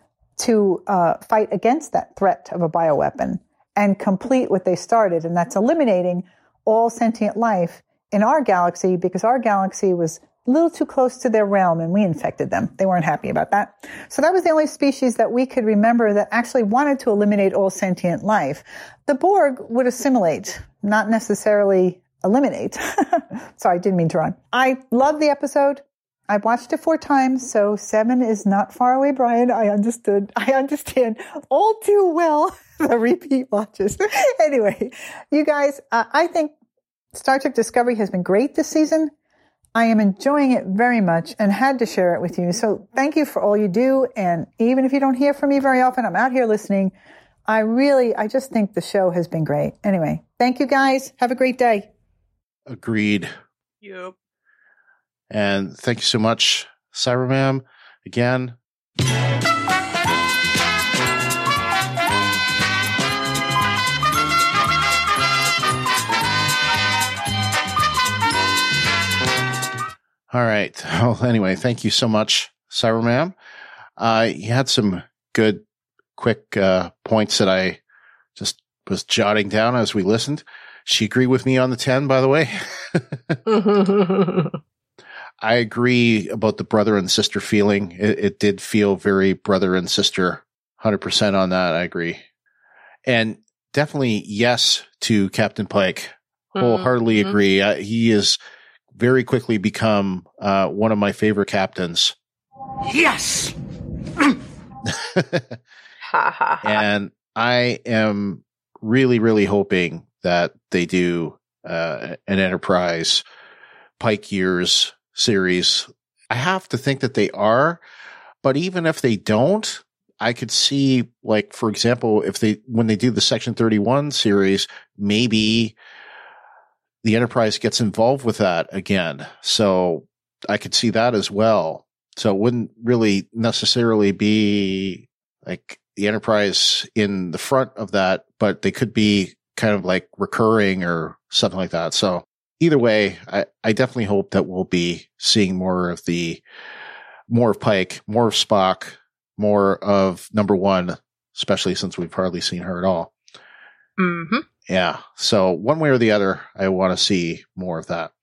to uh, fight against that threat of a bioweapon and complete what they started, and that's eliminating all sentient life in our galaxy, because our galaxy was a little too close to their realm and we infected them. They weren't happy about that. So that was the only species that we could remember that actually wanted to eliminate all sentient life. The Borg would assimilate, not necessarily eliminate. Sorry, I didn't mean to run. I love the episode. I've watched it four times, so seven is not far away, Brian. I understood. I understand all too well the repeat watches. Anyway, you guys, uh, I think Star Trek Discovery has been great this season. I am enjoying it very much and had to share it with you. So thank you for all you do. And even if you don't hear from me very often, I'm out here listening. I really, I just think the show has been great. Anyway, thank you guys. Have a great day. Agreed. Yep. And thank you so much, Cybermam. Again. All right. Well, anyway, thank you so much, Cybermam. Uh, you had some good, quick uh, points that I just was jotting down as we listened. She agreed with me on the ten, by the way. I agree about the brother and sister feeling. It, it did feel very brother and sister. one hundred percent on that. I agree. And definitely yes to Captain Pike. Wholeheartedly mm-hmm. agree. Uh, he is very quickly become uh, one of my favorite captains. Yes! And I am really, really hoping that they do uh, an Enterprise Pike Years series. I have to think that they are, but even if they don't, I could see, like, for example, if they, when they do the Section thirty-one series, maybe the Enterprise gets involved with that again. So I could see that as well. So it wouldn't really necessarily be like the Enterprise in the front of that, but they could be kind of like recurring or something like that. So either way, I, I definitely hope that we'll be seeing more of the, more of Pike, more of Spock, more of number one, especially since we've hardly seen her at all. Mm-hmm. Yeah. So one way or the other, I want to see more of that.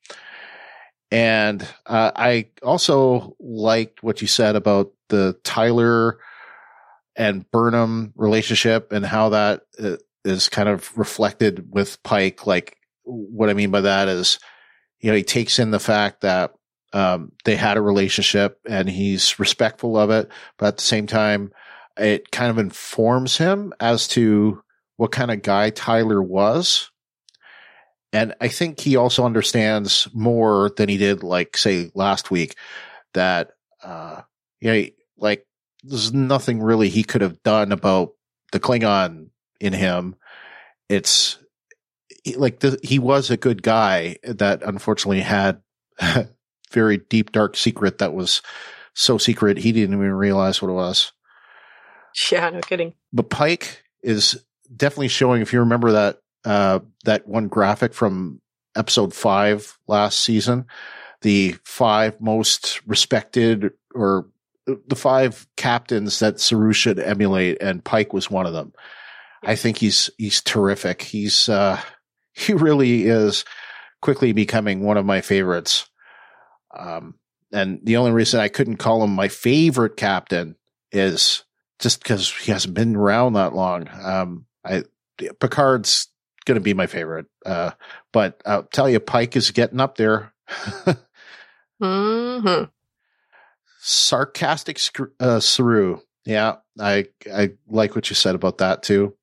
And uh, I also liked what you said about the Tyler and Burnham relationship and how that uh, is kind of reflected with Pike. Like, what I mean by that is, you know, he takes in the fact that um, they had a relationship and he's respectful of it, but at the same time, it kind of informs him as to what kind of guy Tyler was. And I think he also understands more than he did, like, say, last week, that, uh, you know, like, there's nothing really he could have done about the Klingon in him. It's like the, he was a good guy that unfortunately had a very deep, dark secret that was so secret he didn't even realize what it was. Yeah, no kidding. But Pike is definitely showing, if you remember that, uh, that one graphic from episode five last season, the five most respected, or the five captains that Saru should emulate, and Pike was one of them. I think he's, he's terrific. He's, uh, he really is quickly becoming one of my favorites. Um, and the only reason I couldn't call him my favorite captain is just because he hasn't been around that long. Um, I, Picard's going to be my favorite. Uh, but I'll tell you, Pike is getting up there. Mm-hmm. Sarcastic uh, Saru. Yeah, I I like what you said about that too.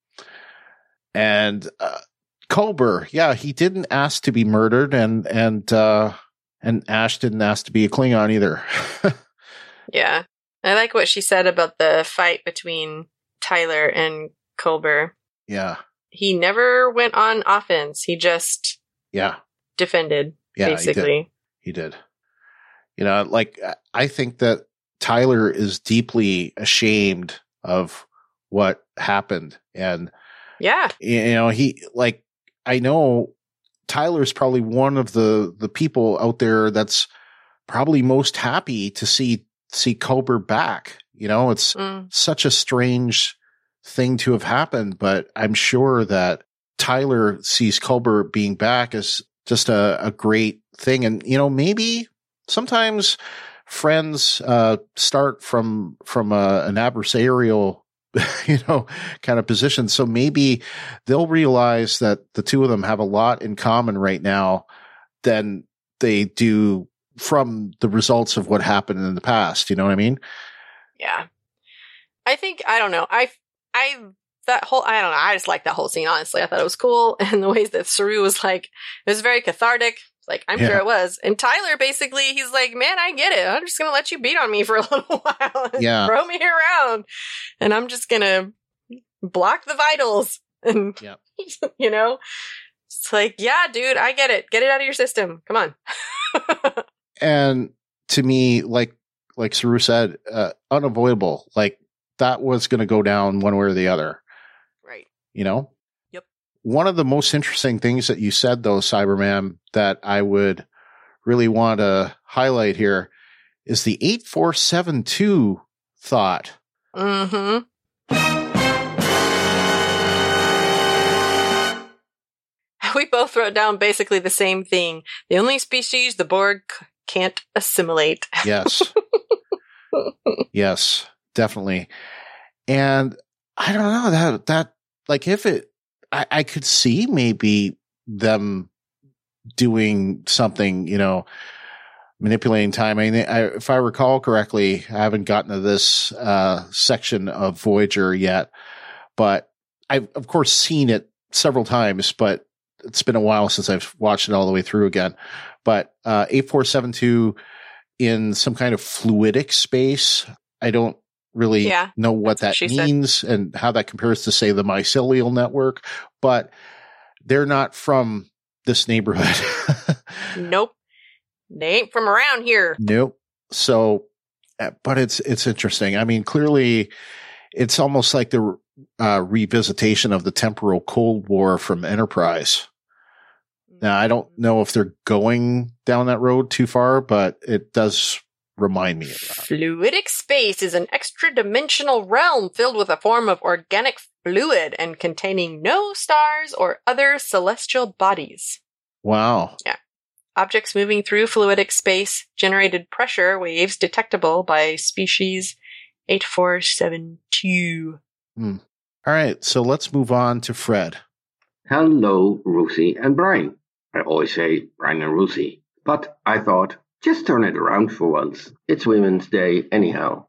And uh, Culber, yeah, he didn't ask to be murdered, and and uh, and Ash didn't ask to be a Klingon either. Yeah, I like what she said about the fight between Tyler and Culber. Yeah, he never went on offense. He just yeah defended. Yeah, basically, he did. he did. You know, like, I think that Tyler is deeply ashamed of what happened. And, yeah, you know, he, like, I know Tyler's probably one of the, the people out there that's probably most happy to see, see Culber back. You know, it's mm. such a strange thing to have happened, but I'm sure that Tyler sees Culber being back as just a, a great thing. And, you know, maybe sometimes friends uh, start from from a, an adversarial, you know, kind of position. So maybe they'll realize that the two of them have a lot in common right now than they do from the results of what happened in the past. You know what I mean? Yeah. I think, I don't know. I, I, that whole, I don't know. I just like that whole scene, honestly. I thought it was cool. And the ways that Saru was like, it was very cathartic. Like, I'm Yeah. sure it was. And Tyler, basically, he's like, man, I get it. I'm just going to let you beat on me for a little while and Yeah. throw me around. And I'm just going to block the vitals. And, Yeah. you know, it's like, yeah, dude, I get it. Get it out of your system. Come on. And to me, like, like Saru said, uh, unavoidable. Like, that was going to go down one way or the other. Right. You know? Yep. One of the most interesting things that you said, though, Cyberman, that I would really want to highlight here is the eight four seven two thought. Mm-hmm. We both wrote down basically the same thing. The only species the Borg c- can't assimilate. Yes. Yes, definitely. And I don't know that, that, like, if it, I, I could see maybe them doing something, you know, manipulating time. I mean, I, if I recall correctly, I haven't gotten to this uh, section of Voyager yet, but I've of course seen it several times, but it's been a while since I've watched it all the way through again. But uh, eight four seven two in some kind of fluidic space, I don't really Yeah, know what that that's what she said. means and how that compares to, say, the mycelial network, but they're not from this neighborhood. Nope. They ain't from around here. Nope. So, uh, but it's it's interesting. I mean, clearly, it's almost like the uh, revisitation of the temporal Cold War from Enterprise. Now, I don't know if they're going down that road too far, but it does remind me of that. Fluidic space is an extra-dimensional realm filled with a form of organic fluid and containing no stars or other celestial bodies. Wow. Yeah. Objects moving through fluidic space generated pressure waves detectable by species eight four seven two. Hmm. All right, so let's move on to Fred. Hello, Ruthie and Brian. I always say Brian and Ruthie, but I thought, just turn it around for once. It's Women's Day anyhow.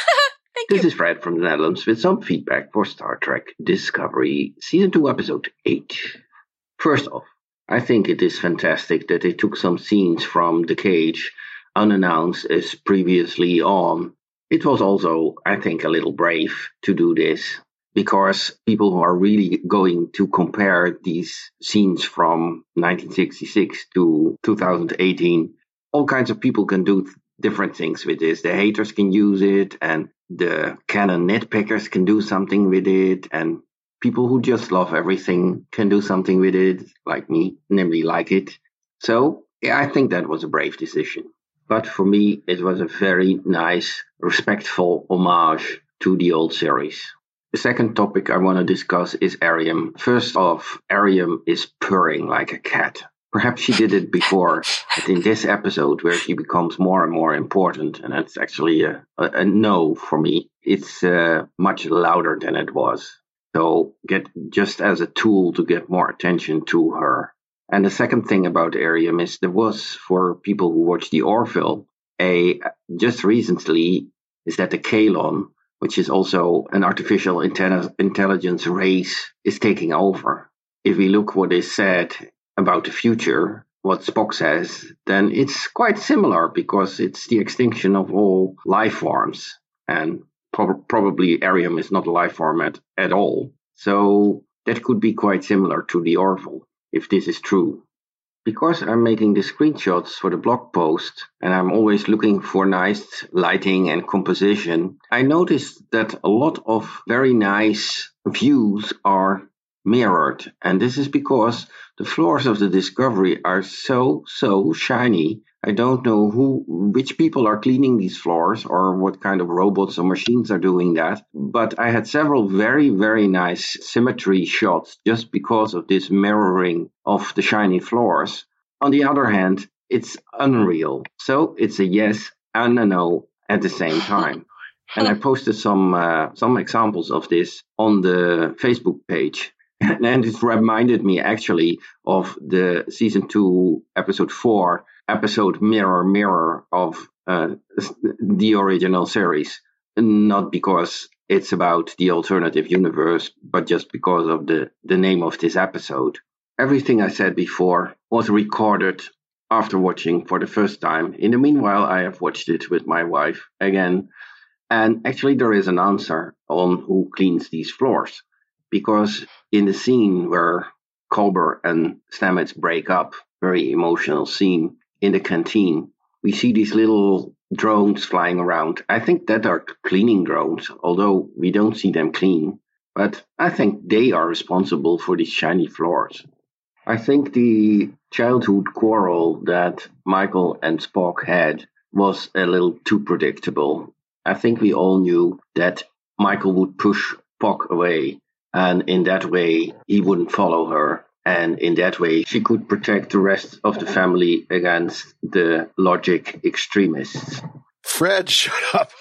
Thank This you. is Fred from the Netherlands with some feedback for Star Trek Discovery Season two Episode eight. First off, I think it is fantastic that they took some scenes from The Cage unannounced as previously on. It was also, I think, a little brave to do this, because people who are really going to compare these scenes from nineteen sixty-six to two thousand eighteen, all kinds of people can do different things with this. The haters can use it, and the canon nitpickers can do something with it, and people who just love everything can do something with it, like me, namely like it. So, yeah, I think that was a brave decision. But for me, it was a very nice, respectful homage to the old series. The second topic I want to discuss is Ariam. First off, Ariam is purring like a cat. Perhaps she did it before, but in this episode where she becomes more and more important, and it's actually a, a, a no for me, it's uh, much louder than it was. So get just as a tool to get more attention to her. And the second thing about Ariam is there was, for people who watch the Orville, a just recently is that the Kaelon, which is also an artificial intelli- intelligence race, is taking over. If we look what is said about the future, what Spock says, then it's quite similar, because it's the extinction of all life forms. And pro- probably Ariam is not a life form at, at all. So that could be quite similar to the Orville, if this is true. Because I'm making the screenshots for the blog post, and I'm always looking for nice lighting and composition, I noticed that a lot of very nice views are mirrored. And this is because the floors of the Discovery are so, so shiny. I don't know who, which people are cleaning these floors, or what kind of robots or machines are doing that. But I had several very, very nice symmetry shots just because of this mirroring of the shiny floors. On the other hand, it's unreal. So it's a yes and a no at the same time. And I posted some uh, some examples of this on the Facebook page. And it reminded me actually of the season two, episode four, episode Mirror, Mirror of uh, the original series. Not because it's about the alternative universe, but just because of the, the name of this episode. Everything I said before was recorded after watching for the first time. In the meanwhile, I have watched it with my wife again. And actually there is an answer on who cleans these floors. Because in the scene where Culber and Stamets break up, very emotional scene in the canteen, we see these little drones flying around. I think that are cleaning drones, although we don't see them clean. But I think they are responsible for these shiny floors. I think the childhood quarrel that Michael and Spock had was a little too predictable. I think we all knew that Michael would push Spock away, and in that way he wouldn't follow her, and in that way she could protect the rest of the family against the logic extremists. Fred, shut up.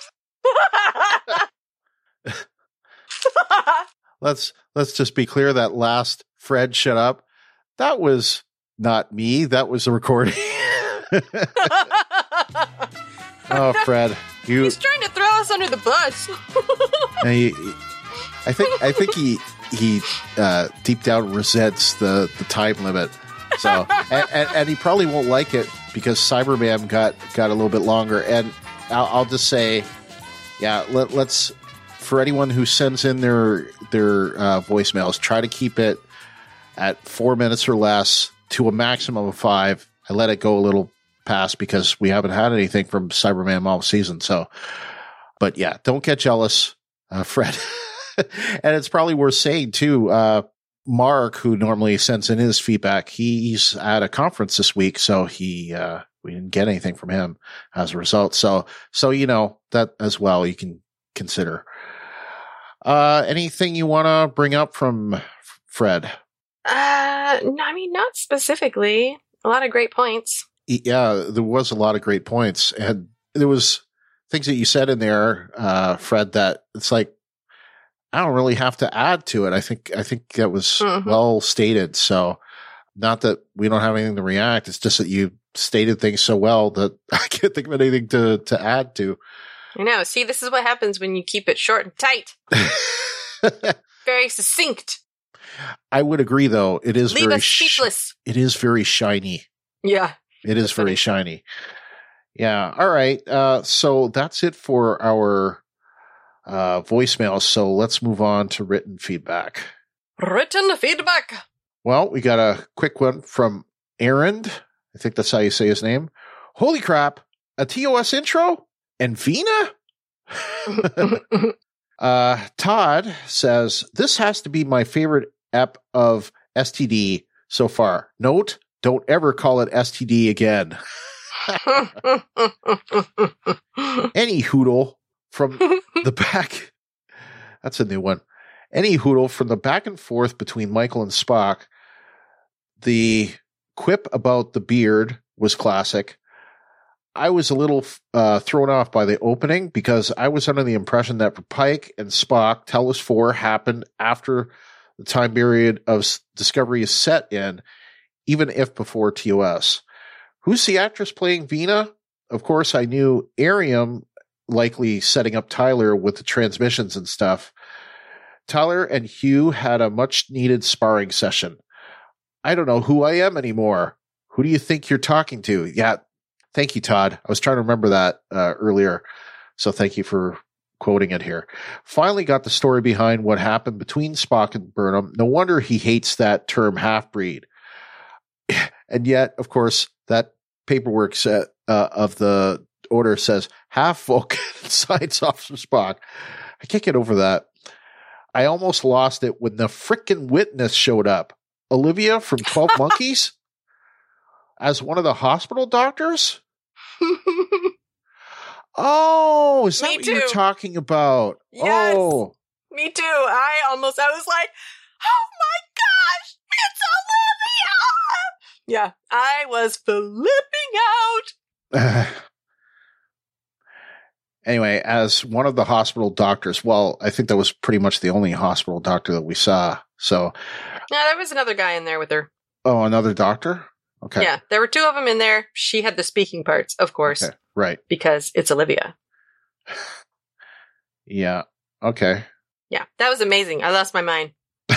let's let's just be clear, that last Fred, shut up, that was not me. That was a recording. Oh, Fred, you. He's trying to throw us under the bus. And he, I think I think he he uh, deep down resents the, the time limit. So and, and, and he probably won't like it because Cyberman got got a little bit longer. And I'll, I'll just say, yeah, let, let's for anyone who sends in their their uh, voicemails, try to keep it at four minutes or less to a maximum of five. I let it go a little pass because we haven't had anything from Cyberman all season. So, but yeah, don't get jealous, uh, Fred. And it's probably worth saying too, uh, Mark, who normally sends in his feedback, he's at a conference this week. So he, uh, we didn't get anything from him as a result. So, so, you know, that as well, you can consider. Uh, anything you want to bring up from Fred? Uh, no, I mean, not specifically. A lot of great points. Yeah, there was a lot of great points. And there was things that you said in there, uh, Fred, that it's like, I don't really have to add to it. I think, I think that was mm-hmm. well stated. So not that we don't have anything to react. It's just that you stated things so well that I can't think of anything to, to add to. I know. See, this is what happens when you keep it short and tight. Very succinct. I would agree, though. It is Leave very us speechless. Sh- it is very shiny. Yeah. It is very funny. shiny. Yeah. All right. Uh, so that's it for our uh, voicemails. So let's move on to written feedback. Written feedback. Well, we got a quick one from Aaron. I think that's how you say his name. Holy crap. A T O S intro? And Vina? uh, Todd says, this has to be my favorite ep of S T D so far. Note, don't ever call it S T D again. Any hoodle from the back. That's a new one. Any hoodle from the back and forth between Michael and Spock. The quip about the beard was classic. I was a little uh, thrown off by the opening because I was under the impression that for Pike and Spock, Telos four happened after the time period of Discovery is set in, even if before T O S. Who's the actress playing Vina? Of course, I knew Arium likely setting up Tyler with the transmissions and stuff. Tyler and Hugh had a much-needed sparring session. I don't know who I am anymore. Who do you think you're talking to? Yeah. Thank you, Todd. I was trying to remember that uh, earlier, so thank you for quoting it here. Finally got the story behind what happened between Spock and Burnham. No wonder he hates that term half-breed. And yet, of course, that paperwork set, uh, of the order says half Vulcan signs off from Spock. I can't get over that. I almost lost it when the frickin' witness showed up. Olivia from twelve Monkeys? As one of the hospital doctors? Oh, is that Me what too. you're talking about? Yes. Oh. Me too. I almost, I was like, oh my gosh, it's Olivia! Yeah, I was flipping out. Anyway, as one of the hospital doctors, well, I think that was pretty much the only hospital doctor that we saw. So, yeah, there was another guy in there with her. Oh, another doctor? Okay. Yeah, there were two of them in there. She had the speaking parts, of course. Okay. Right. Because it's Olivia. Yeah. Okay. Yeah, that was amazing. I lost my mind.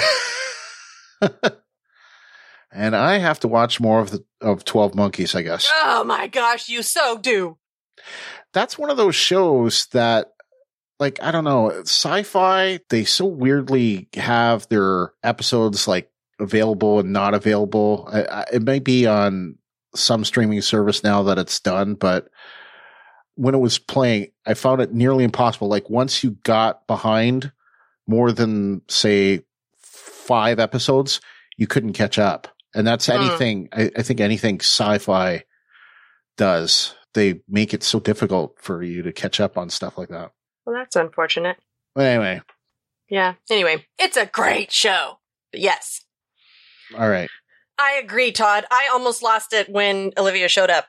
And I have to watch more of the of twelve Monkeys, I guess. Oh my gosh, you so do. That's one of those shows that, like, I don't know, Sci-Fi, they so weirdly have their episodes, like, available and not available. I, I, it may be on some streaming service now that it's done, but when it was playing, I found it nearly impossible. Like, once you got behind more than, say, five episodes, you couldn't catch up. And that's anything, mm. I, I think anything Sci-Fi does. They make it so difficult for you to catch up on stuff like that. Well, that's unfortunate. But anyway. Yeah. Anyway, it's a great show. But yes. All right. I agree, Todd. I almost lost it when Olivia showed up.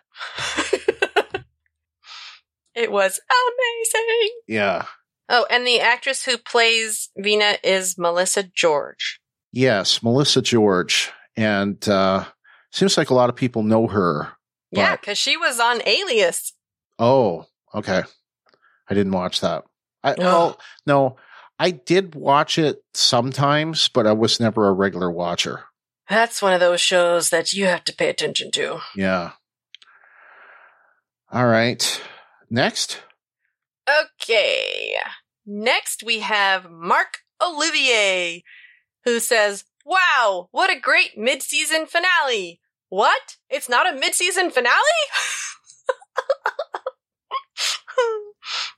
It was amazing. Yeah. Oh, and the actress who plays Vina is Melissa George. Yes, Melissa George. And uh seems like a lot of people know her. But... Yeah, because she was on Alias. Oh, okay. I didn't watch that. I, well, no, I did watch it sometimes, but I was never a regular watcher. That's one of those shows that you have to pay attention to. Yeah. All right. Next. Okay. Next we have Mark Olivier, who says, wow, what a great mid-season finale. What? It's not a mid-season finale?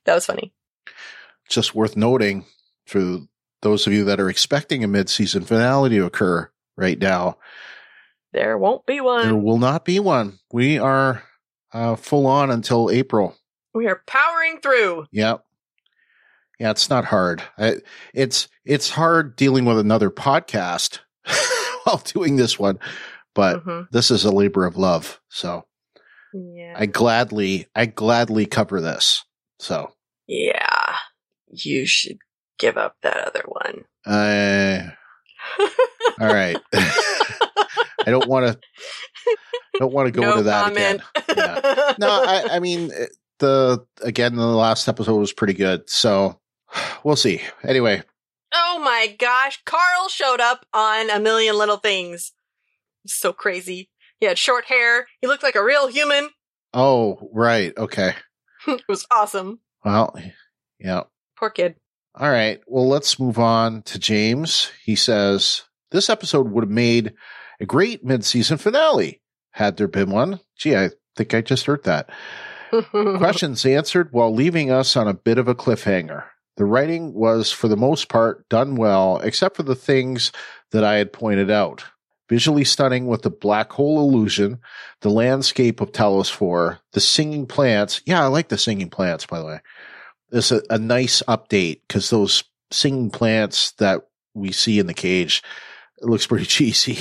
That was funny. Just worth noting for those of you that are expecting a mid-season finale to occur right now, There won't be one. there will not be one. We are uh, full on until April. We are powering through. Yep. Yeah, it's not hard. I, it's it's hard dealing with another podcast while doing this one, but Mhm. this is a labor of love. So Yeah. I gladly, I gladly cover this. So yeah. You should give up that other one. uh, all right. I don't want to. Don't want to go no into that comment. again. Yeah. No, I, I mean the again the last episode was pretty good. So we'll see. Anyway. Oh my gosh. Carl showed up on A Million Little Things. So crazy. He had short hair. He looked like a real human. Oh, right. Okay. It was awesome. Well, yeah. Poor kid. All right. Well, let's move on to James. He says, this episode would have made a great mid-season finale had there been one. Gee, I think I just heard that. Questions answered while leaving us on a bit of a cliffhanger. The writing was, for the most part, done well, except for the things that I had pointed out. Visually stunning with the black hole illusion, the landscape of Talos four, the singing plants. Yeah, I like the singing plants, by the way. It's a, a nice update because those singing plants that we see in the cage, it looks pretty cheesy.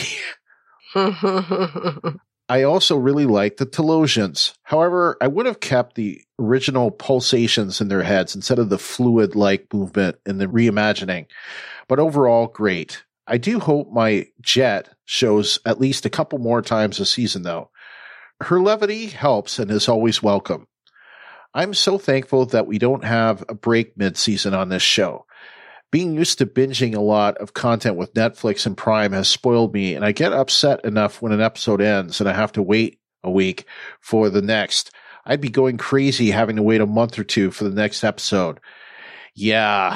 I also really like the Talosians. However, I would have kept the original pulsations in their heads instead of the fluid-like movement in the reimagining. But overall, great. I do hope my Jet shows at least a couple more times a season, though. Her levity helps and is always welcome. I'm so thankful that we don't have a break mid-season on this show. Being used to binging a lot of content with Netflix and Prime has spoiled me, and I get upset enough when an episode ends and I have to wait a week for the next. I'd be going crazy having to wait a month or two for the next episode. Yeah.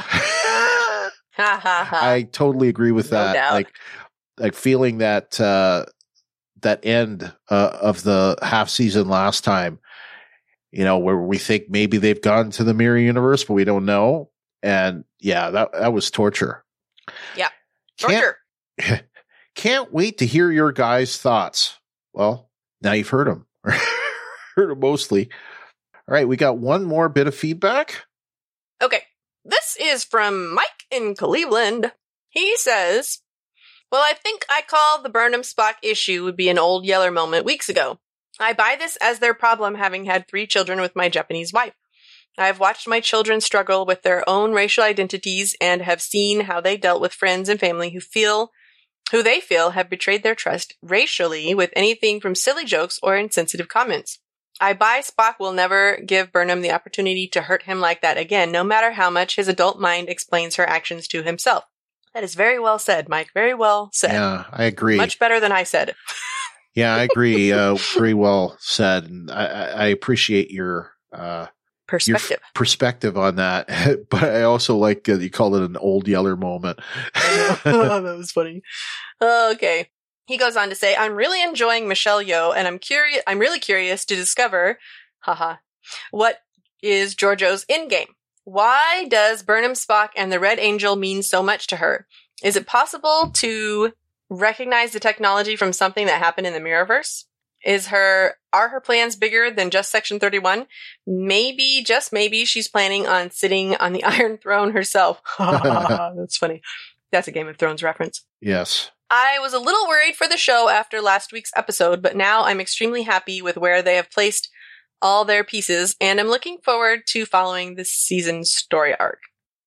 I totally agree with No that. doubt. Like, like feeling that, uh, that end, uh, of the half season last time, you know, where we think maybe they've gone to the mirror universe, but we don't know. And yeah, that, that was torture. Yeah. Can't- Torture. Can't wait to hear your guys' thoughts. Well, now you've heard them. Heard them mostly. All right, we got one more bit of feedback. Okay. This is from Mike in Cleveland. He says, well, I think I called the Burnham Spock issue would be an old Yeller moment weeks ago. I buy this as their problem, having had three children with my Japanese wife. I've watched my children struggle with their own racial identities and have seen how they dealt with friends and family who feel, who they feel have betrayed their trust racially with anything from silly jokes or insensitive comments. I buy Spock will never give Burnham the opportunity to hurt him like that again, no matter how much his adult mind explains her actions to himself. That is very well said, Mike. Very well said. Yeah, I agree. Much better than I said. Yeah, I agree. Uh, very well said. And I, I I appreciate your, uh, your Perspective. f- perspective on that. But I also like uh, you called it an old Yeller moment. That was funny. Okay. He goes on to say, I'm really enjoying Michelle Yeoh, and I'm curious, I'm really curious to discover, haha, what is Georgiou's endgame? Why does Burnham Spock and the Red Angel mean so much to her? Is it possible to recognize the technology from something that happened in the Mirrorverse? Is her, are her plans bigger than just Section thirty-one? Maybe, just maybe, she's planning on sitting on the Iron Throne herself. That's funny. That's a Game of Thrones reference. Yes. I was a little worried for the show after last week's episode, but now I'm extremely happy with where they have placed all their pieces, and I'm looking forward to following this season's story arc.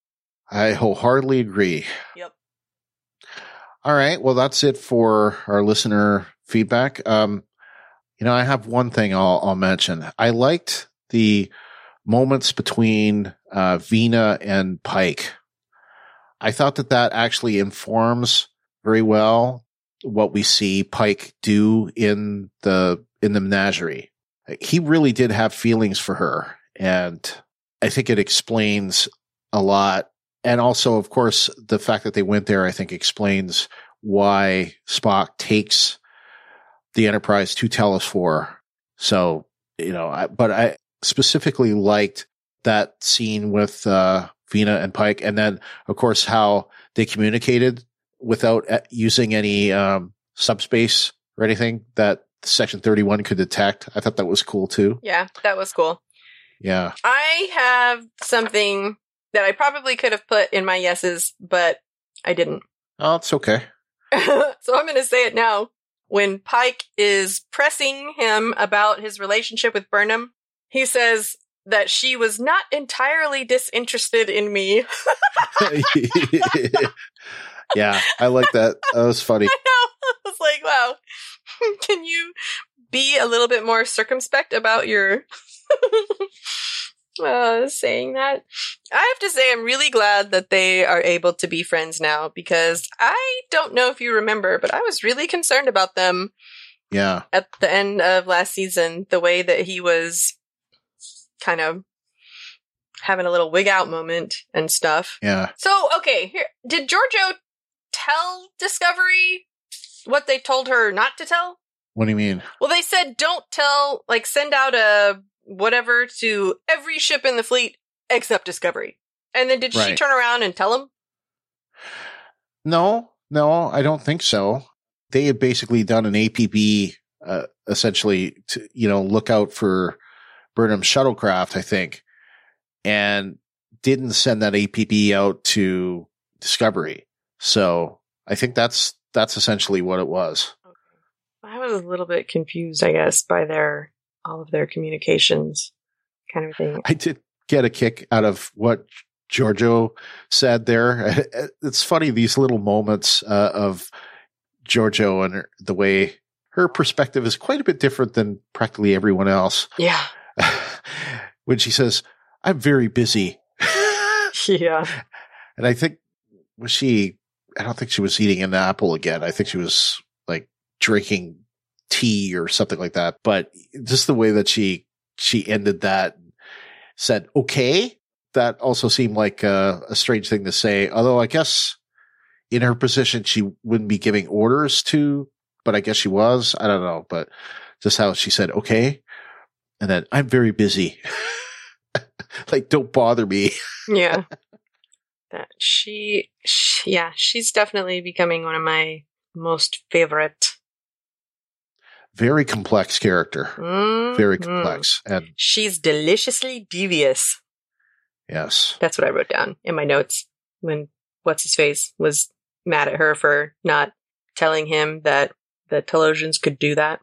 I wholeheartedly agree. Yep. All right. Well, that's it for our listener feedback. Um, you know, I have one thing I'll, I'll mention. I liked the moments between uh, Vina and Pike. I thought that that actually informs very well what we see Pike do in the in the menagerie. He really did have feelings for her, and I think it explains a lot. And also, of course, the fact that they went there, I think, explains why Spock takes the Enterprise to Talos four. So, you know, I, but I specifically liked that scene with uh, Vina and Pike, and then of course how they communicated without uh, using any um, subspace or anything that Section thirty-one could detect. I thought that was cool too. Yeah, that was cool. Yeah. I have something that I probably could have put in my yeses, but I didn't. Oh, it's okay. So I'm going to say it now. When Pike is pressing him about his relationship with Burnham, he says that she was not entirely disinterested in me. Yeah, I like that. That was funny. I know. I was like, wow, can you be a little bit more circumspect about your uh, saying that? I have to say I'm really glad that they are able to be friends now, because I don't know if you remember, but I was really concerned about them. Yeah. At the end of last season, the way that he was kind of having a little wig out moment and stuff. Yeah. So, okay, here, did Giorgio tell Discovery what they told her not to tell? What do you mean? Well, they said don't tell, like, send out a whatever to every ship in the fleet except Discovery. And then did Right. she turn around and tell him? No, no, I don't think so. They had basically done an A P B, uh, essentially, to, you know, look out for Burnham's shuttlecraft, I think, and didn't send that A P B out to Discovery. So I think that's that's essentially what it was. I was a little bit confused, I guess, by their all of their communications kind of thing. I did get a kick out of what Giorgio said there. It's funny, these little moments uh, of Giorgio and her, the way her perspective is quite a bit different than practically everyone else. Yeah. When she says, I'm very busy. Yeah. And I think, was she, I don't think she was eating an apple again. I think she was like drinking tea or something like that. But just the way that she, she ended that, said, okay, that also seemed like a, a strange thing to say. Although I guess in her position, she wouldn't be giving orders to, but I guess she was. I don't know. But just how she said, okay. And then I'm very busy. Like, don't bother me. Yeah. That she, she, yeah, she's definitely becoming one of my most favorite. Very complex character. Mm-hmm. Very complex. And she's deliciously devious. yes. That's what I wrote down in my notes when what's his face was mad at her for not telling him that the Telosians could do that.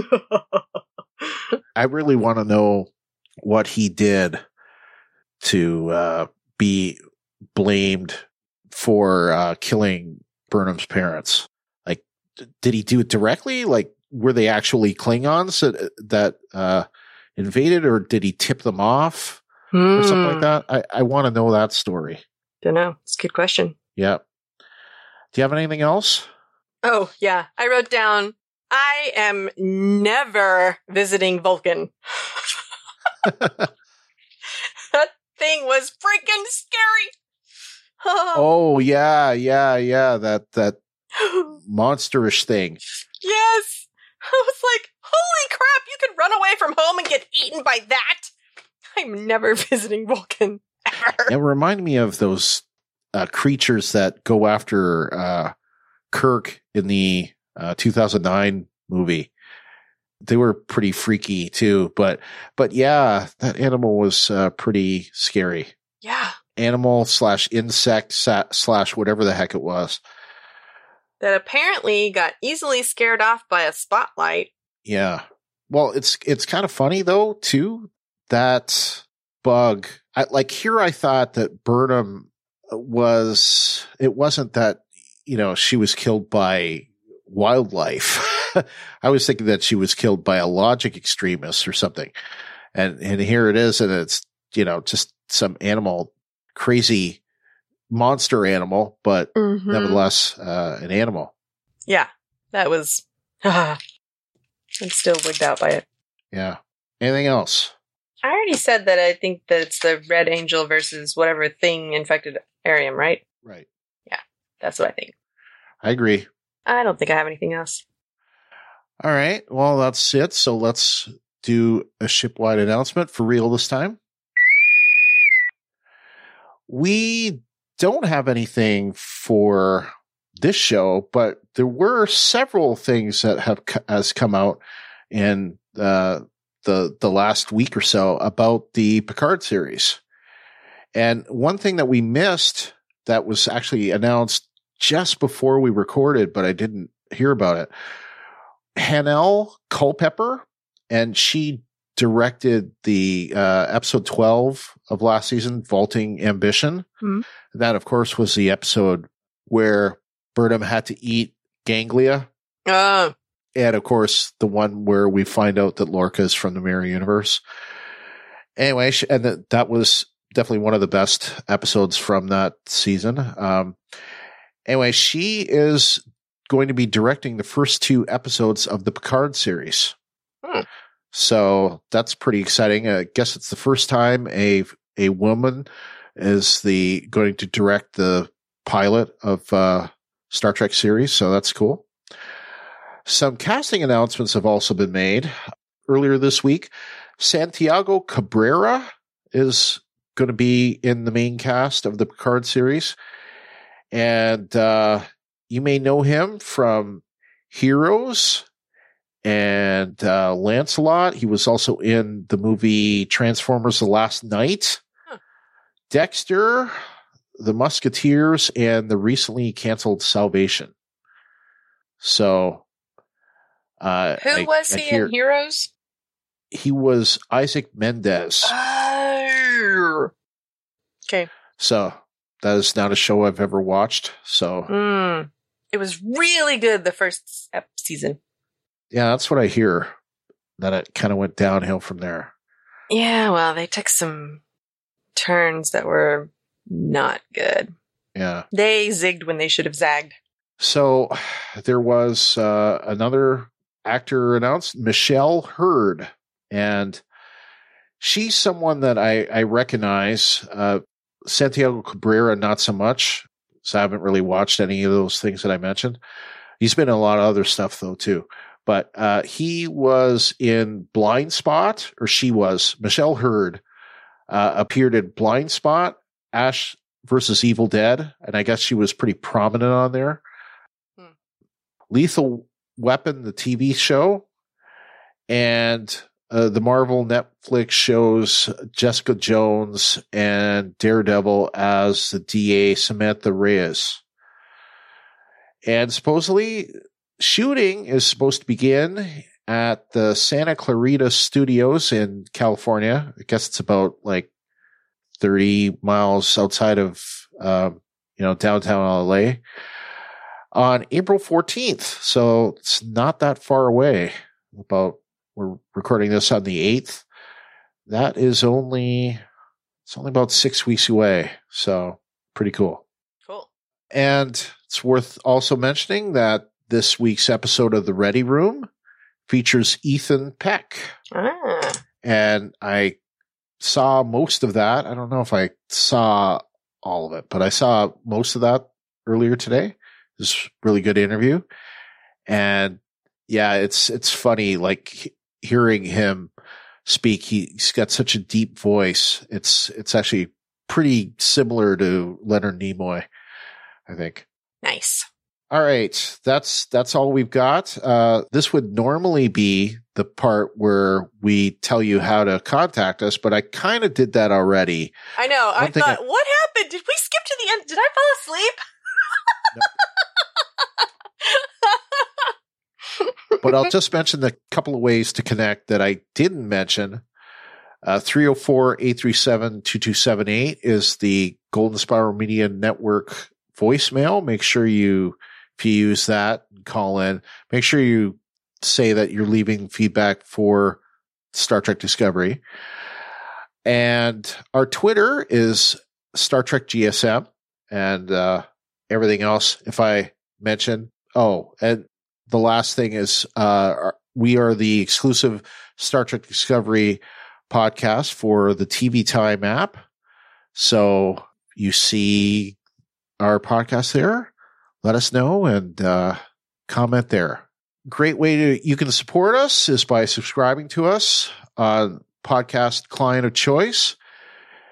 I really want to know what he did to uh, be blamed for uh, killing Burnham's parents. Like, d- did he do it directly? Like, were they actually Klingons that, that uh, invaded, or did he tip them off or something like that? I, I want to know that story. Don't know. It's a good question. Yeah. Do you have anything else? Oh, yeah. I wrote down, I am never visiting Vulcan. That thing was freaking scary. Oh, yeah, yeah, yeah. That, that monsterish thing. Yes. I was like, holy crap, you could run away from home and get eaten by that. I'm never visiting Vulcan, ever. It reminded me of those uh, creatures that go after uh, Kirk in the uh, two thousand nine movie. They were pretty freaky too, but but yeah, that animal was uh, pretty scary. Yeah. Animal slash insect sa- slash whatever the heck it was. That apparently got easily scared off by a spotlight. Yeah. Well, it's it's kind of funny though too, that bug. I, like here, I thought that Burnham was. It wasn't that, you know, she was killed by wildlife. I was thinking that she was killed by a logic extremist or something. And and here it is, and it's, you know, just some animal, crazy monster animal, but Mm-hmm. nevertheless uh, an animal. Yeah, that was. I'm still wigged out by it. Yeah. Anything else? I already said that I think that it's the Red Angel versus whatever thing infected Arium, right? Right. Yeah, that's what I think. I agree. I don't think I have anything else. All right. Well, that's it. So let's do a shipwide announcement for real this time. we don't have anything for this show, but there were several things that have has come out in uh, the the last week or so about the Picard series. And one thing that we missed that was actually announced just before we recorded, but I didn't hear about it. Hanelle Culpepper, and she directed the uh, episode twelve of last season, Vaulting Ambition. Mm-hmm. That, of course, was the episode where Burnham had to eat Ganglia. Uh. And, of course, the one where we find out that Lorca is from the Mirror Universe. Anyway, she, and that, that was definitely one of the best episodes from that season. Um, anyway, she is going to be directing the first two episodes of the Picard series. Hmm. So that's pretty exciting. I guess it's the first time a a woman is the going to direct the pilot of uh, Star Trek series. So that's cool. Some casting announcements have also been made earlier this week. Santiago Cabrera is going to be in the main cast of the Picard series, and uh, you may know him from Heroes and uh, Lancelot. He was also in the movie Transformers: The Last Knight, huh. Dexter, The Musketeers, and the recently canceled Salvation. So, uh, who I, was I he hear, in Heroes? He was Isaac Mendez. Oh. Okay. So that is not a show I've ever watched. So mm. It was really good the first season. Yeah, that's what I hear. Then it kind of went downhill from there. Yeah, well, they took some turns that were not good. Yeah. They zigged when they should have zagged. So there was uh, another actor announced, Michelle Hurd. And she's someone that I, I recognize. Uh, Santiago Cabrera, not so much. So I haven't really watched any of those things that I mentioned. He's been in a lot of other stuff, though, too. But uh, he was in Blind Spot, or she was. Michelle Hurd uh, appeared in Blind Spot, Ash versus Evil Dead, and I guess she was pretty prominent on there. Hmm. Lethal Weapon, the T V show, and uh, the Marvel Netflix shows Jessica Jones and Daredevil as the D A Samantha Reyes. And supposedly, shooting is supposed to begin at the Santa Clarita Studios in California. I guess it's about like thirty miles outside of, um, you know, downtown L A on April fourteenth. So it's not that far away. About, we're recording this on the eighth. That is only, it's only about six weeks away. So pretty cool. Cool. And it's worth also mentioning that this week's episode of The Ready Room features Ethan Peck. Ah. And I saw most of that. I don't know if I saw all of it, but I saw most of that earlier today. It was a really good interview. And yeah, it's, it's funny, like hearing him speak. He's got such a deep voice. It's, it's actually pretty similar to Leonard Nimoy, I think. Nice. All right. That's, that's all we've got. Uh, this would normally be the part where we tell you how to contact us, but I kind of did that already. I know. One I thought, I, what happened? Did we skip to the end? Did I fall asleep? But I'll just mention the couple of ways to connect that I didn't mention. Uh, three oh four, eight three seven, two two seven eight is the Golden Spiral Media Network voicemail. Make sure you, if you use that, call in. Make sure you say that you're leaving feedback for Star Trek Discovery. And our Twitter is Star Trek G S M, and uh, everything else, if I mention. Oh, and the last thing is uh, we are the exclusive Star Trek Discovery podcast for the T V Time app. So you see our podcast there, let us know and uh, comment there. Great way to, you can support us is by subscribing to us on podcast client of choice.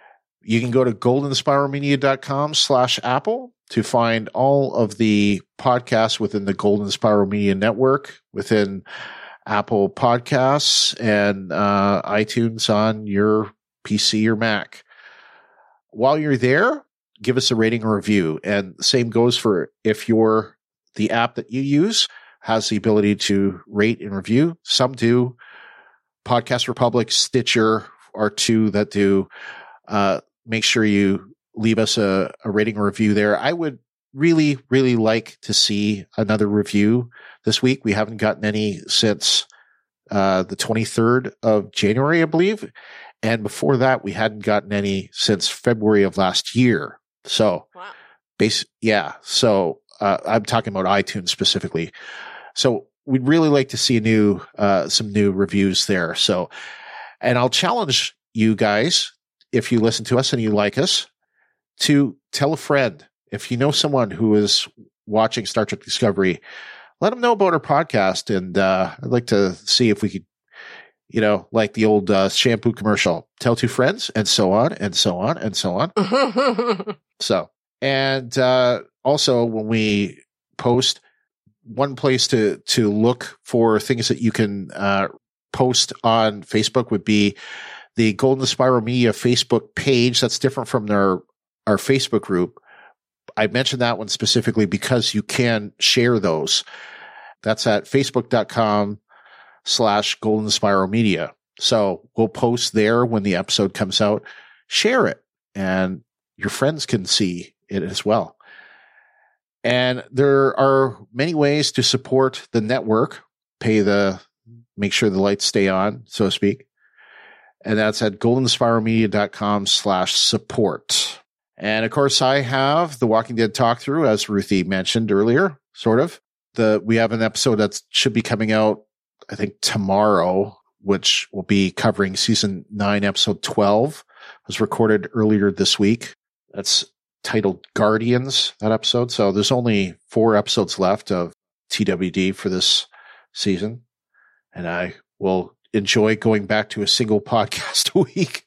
You can go to golden spiral media dot com slash Apple to find all of the podcasts within the Golden Spiral Media Network, within Apple Podcasts and uh, iTunes on your P C or Mac. While you're there, give us a rating or review. And the same goes for if you're the app that you use has the ability to rate and review. Some do. Podcast Republic, Stitcher are two that do. Uh, make sure you leave us a, a rating or review there. I would really, really like to see another review this week. We haven't gotten any since uh, the twenty-third of January, I believe. And before that, we hadn't gotten any since February of last year. So, wow. base, yeah. So uh, I'm talking about iTunes specifically. So we'd really like to see a new, uh, some new reviews there. So, and I'll challenge you guys, if you listen to us and you like us, to tell a friend. If you know someone who is watching Star Trek Discovery, let them know about our podcast. And uh, I'd like to see if we could, you know, like the old uh, shampoo commercial, tell two friends, and so on, and so on, and so on. So, and uh, also when we post, one place to to look for things that you can uh, post on Facebook would be the Golden Spiral Media Facebook page. That's different from their our Facebook group. I mentioned that one specifically because you can share those. That's at facebook.com slash Golden Spiral Media. So we'll post there when the episode comes out. Share it, and your friends can see it as well. And there are many ways to support the network, pay the, make sure the lights stay on, so to speak. And that's at golden spiral media dot com slash support. And of course, I have the Walking Dead talk through, as Ruthie mentioned earlier, sort of. The, we have an episode that should be coming out, I think, tomorrow, which will be covering season nine, episode twelve. It was recorded earlier this week. That's titled Guardians, that episode. So there's only four episodes left of T W D for this season. And I will enjoy going back to a single podcast a week.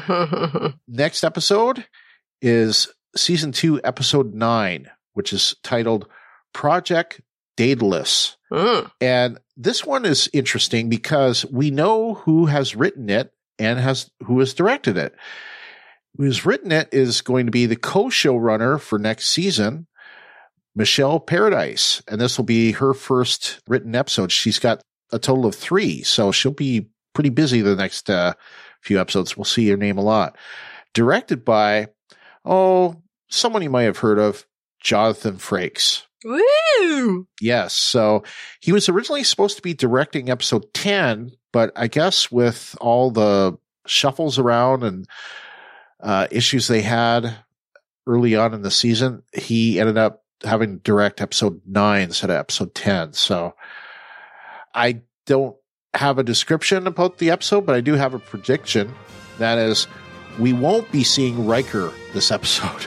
Next episode is season two, episode nine, which is titled Project Daedalus. Mm. And this one is interesting because we know who has written it and has who has directed it. Who's written it is going to be the co-showrunner for next season, Michelle Paradise. And this will be her first written episode. She's got a total of three, so she'll be pretty busy the next uh, few episodes. We'll see her name a lot. Directed by, oh, someone you might have heard of, Jonathan Frakes. Woo! Yes. So he was originally supposed to be directing episode ten, but I guess with all the shuffles around and uh, issues they had early on in the season, he ended up having to direct episode nine instead of episode ten. So I don't have a description about the episode, but I do have a prediction. That is, we won't be seeing Riker this episode.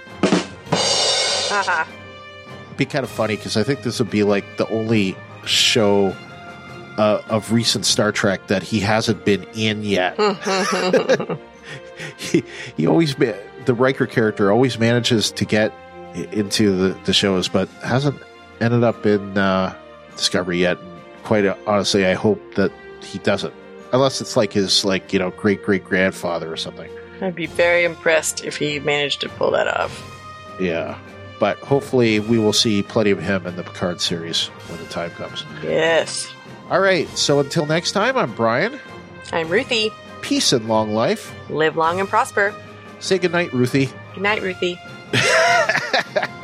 Uh-huh. It'd be kind of funny because I think this would be like the only show uh, of recent Star Trek that he hasn't been in yet. he, he always, the Riker character always manages to get into the, the shows, but hasn't ended up in uh, Discovery yet. And quite honestly, I hope that he doesn't, unless it's like his, like, you know, great great grandfather or something. I'd be very impressed if he managed to pull that off. Yeah. But hopefully we will see plenty of him in the Picard series when the time comes. Yes. All right. So until next time, I'm Brian. I'm Ruthie. Peace and long life. Live long and prosper. Say goodnight, Ruthie. Good night, Ruthie.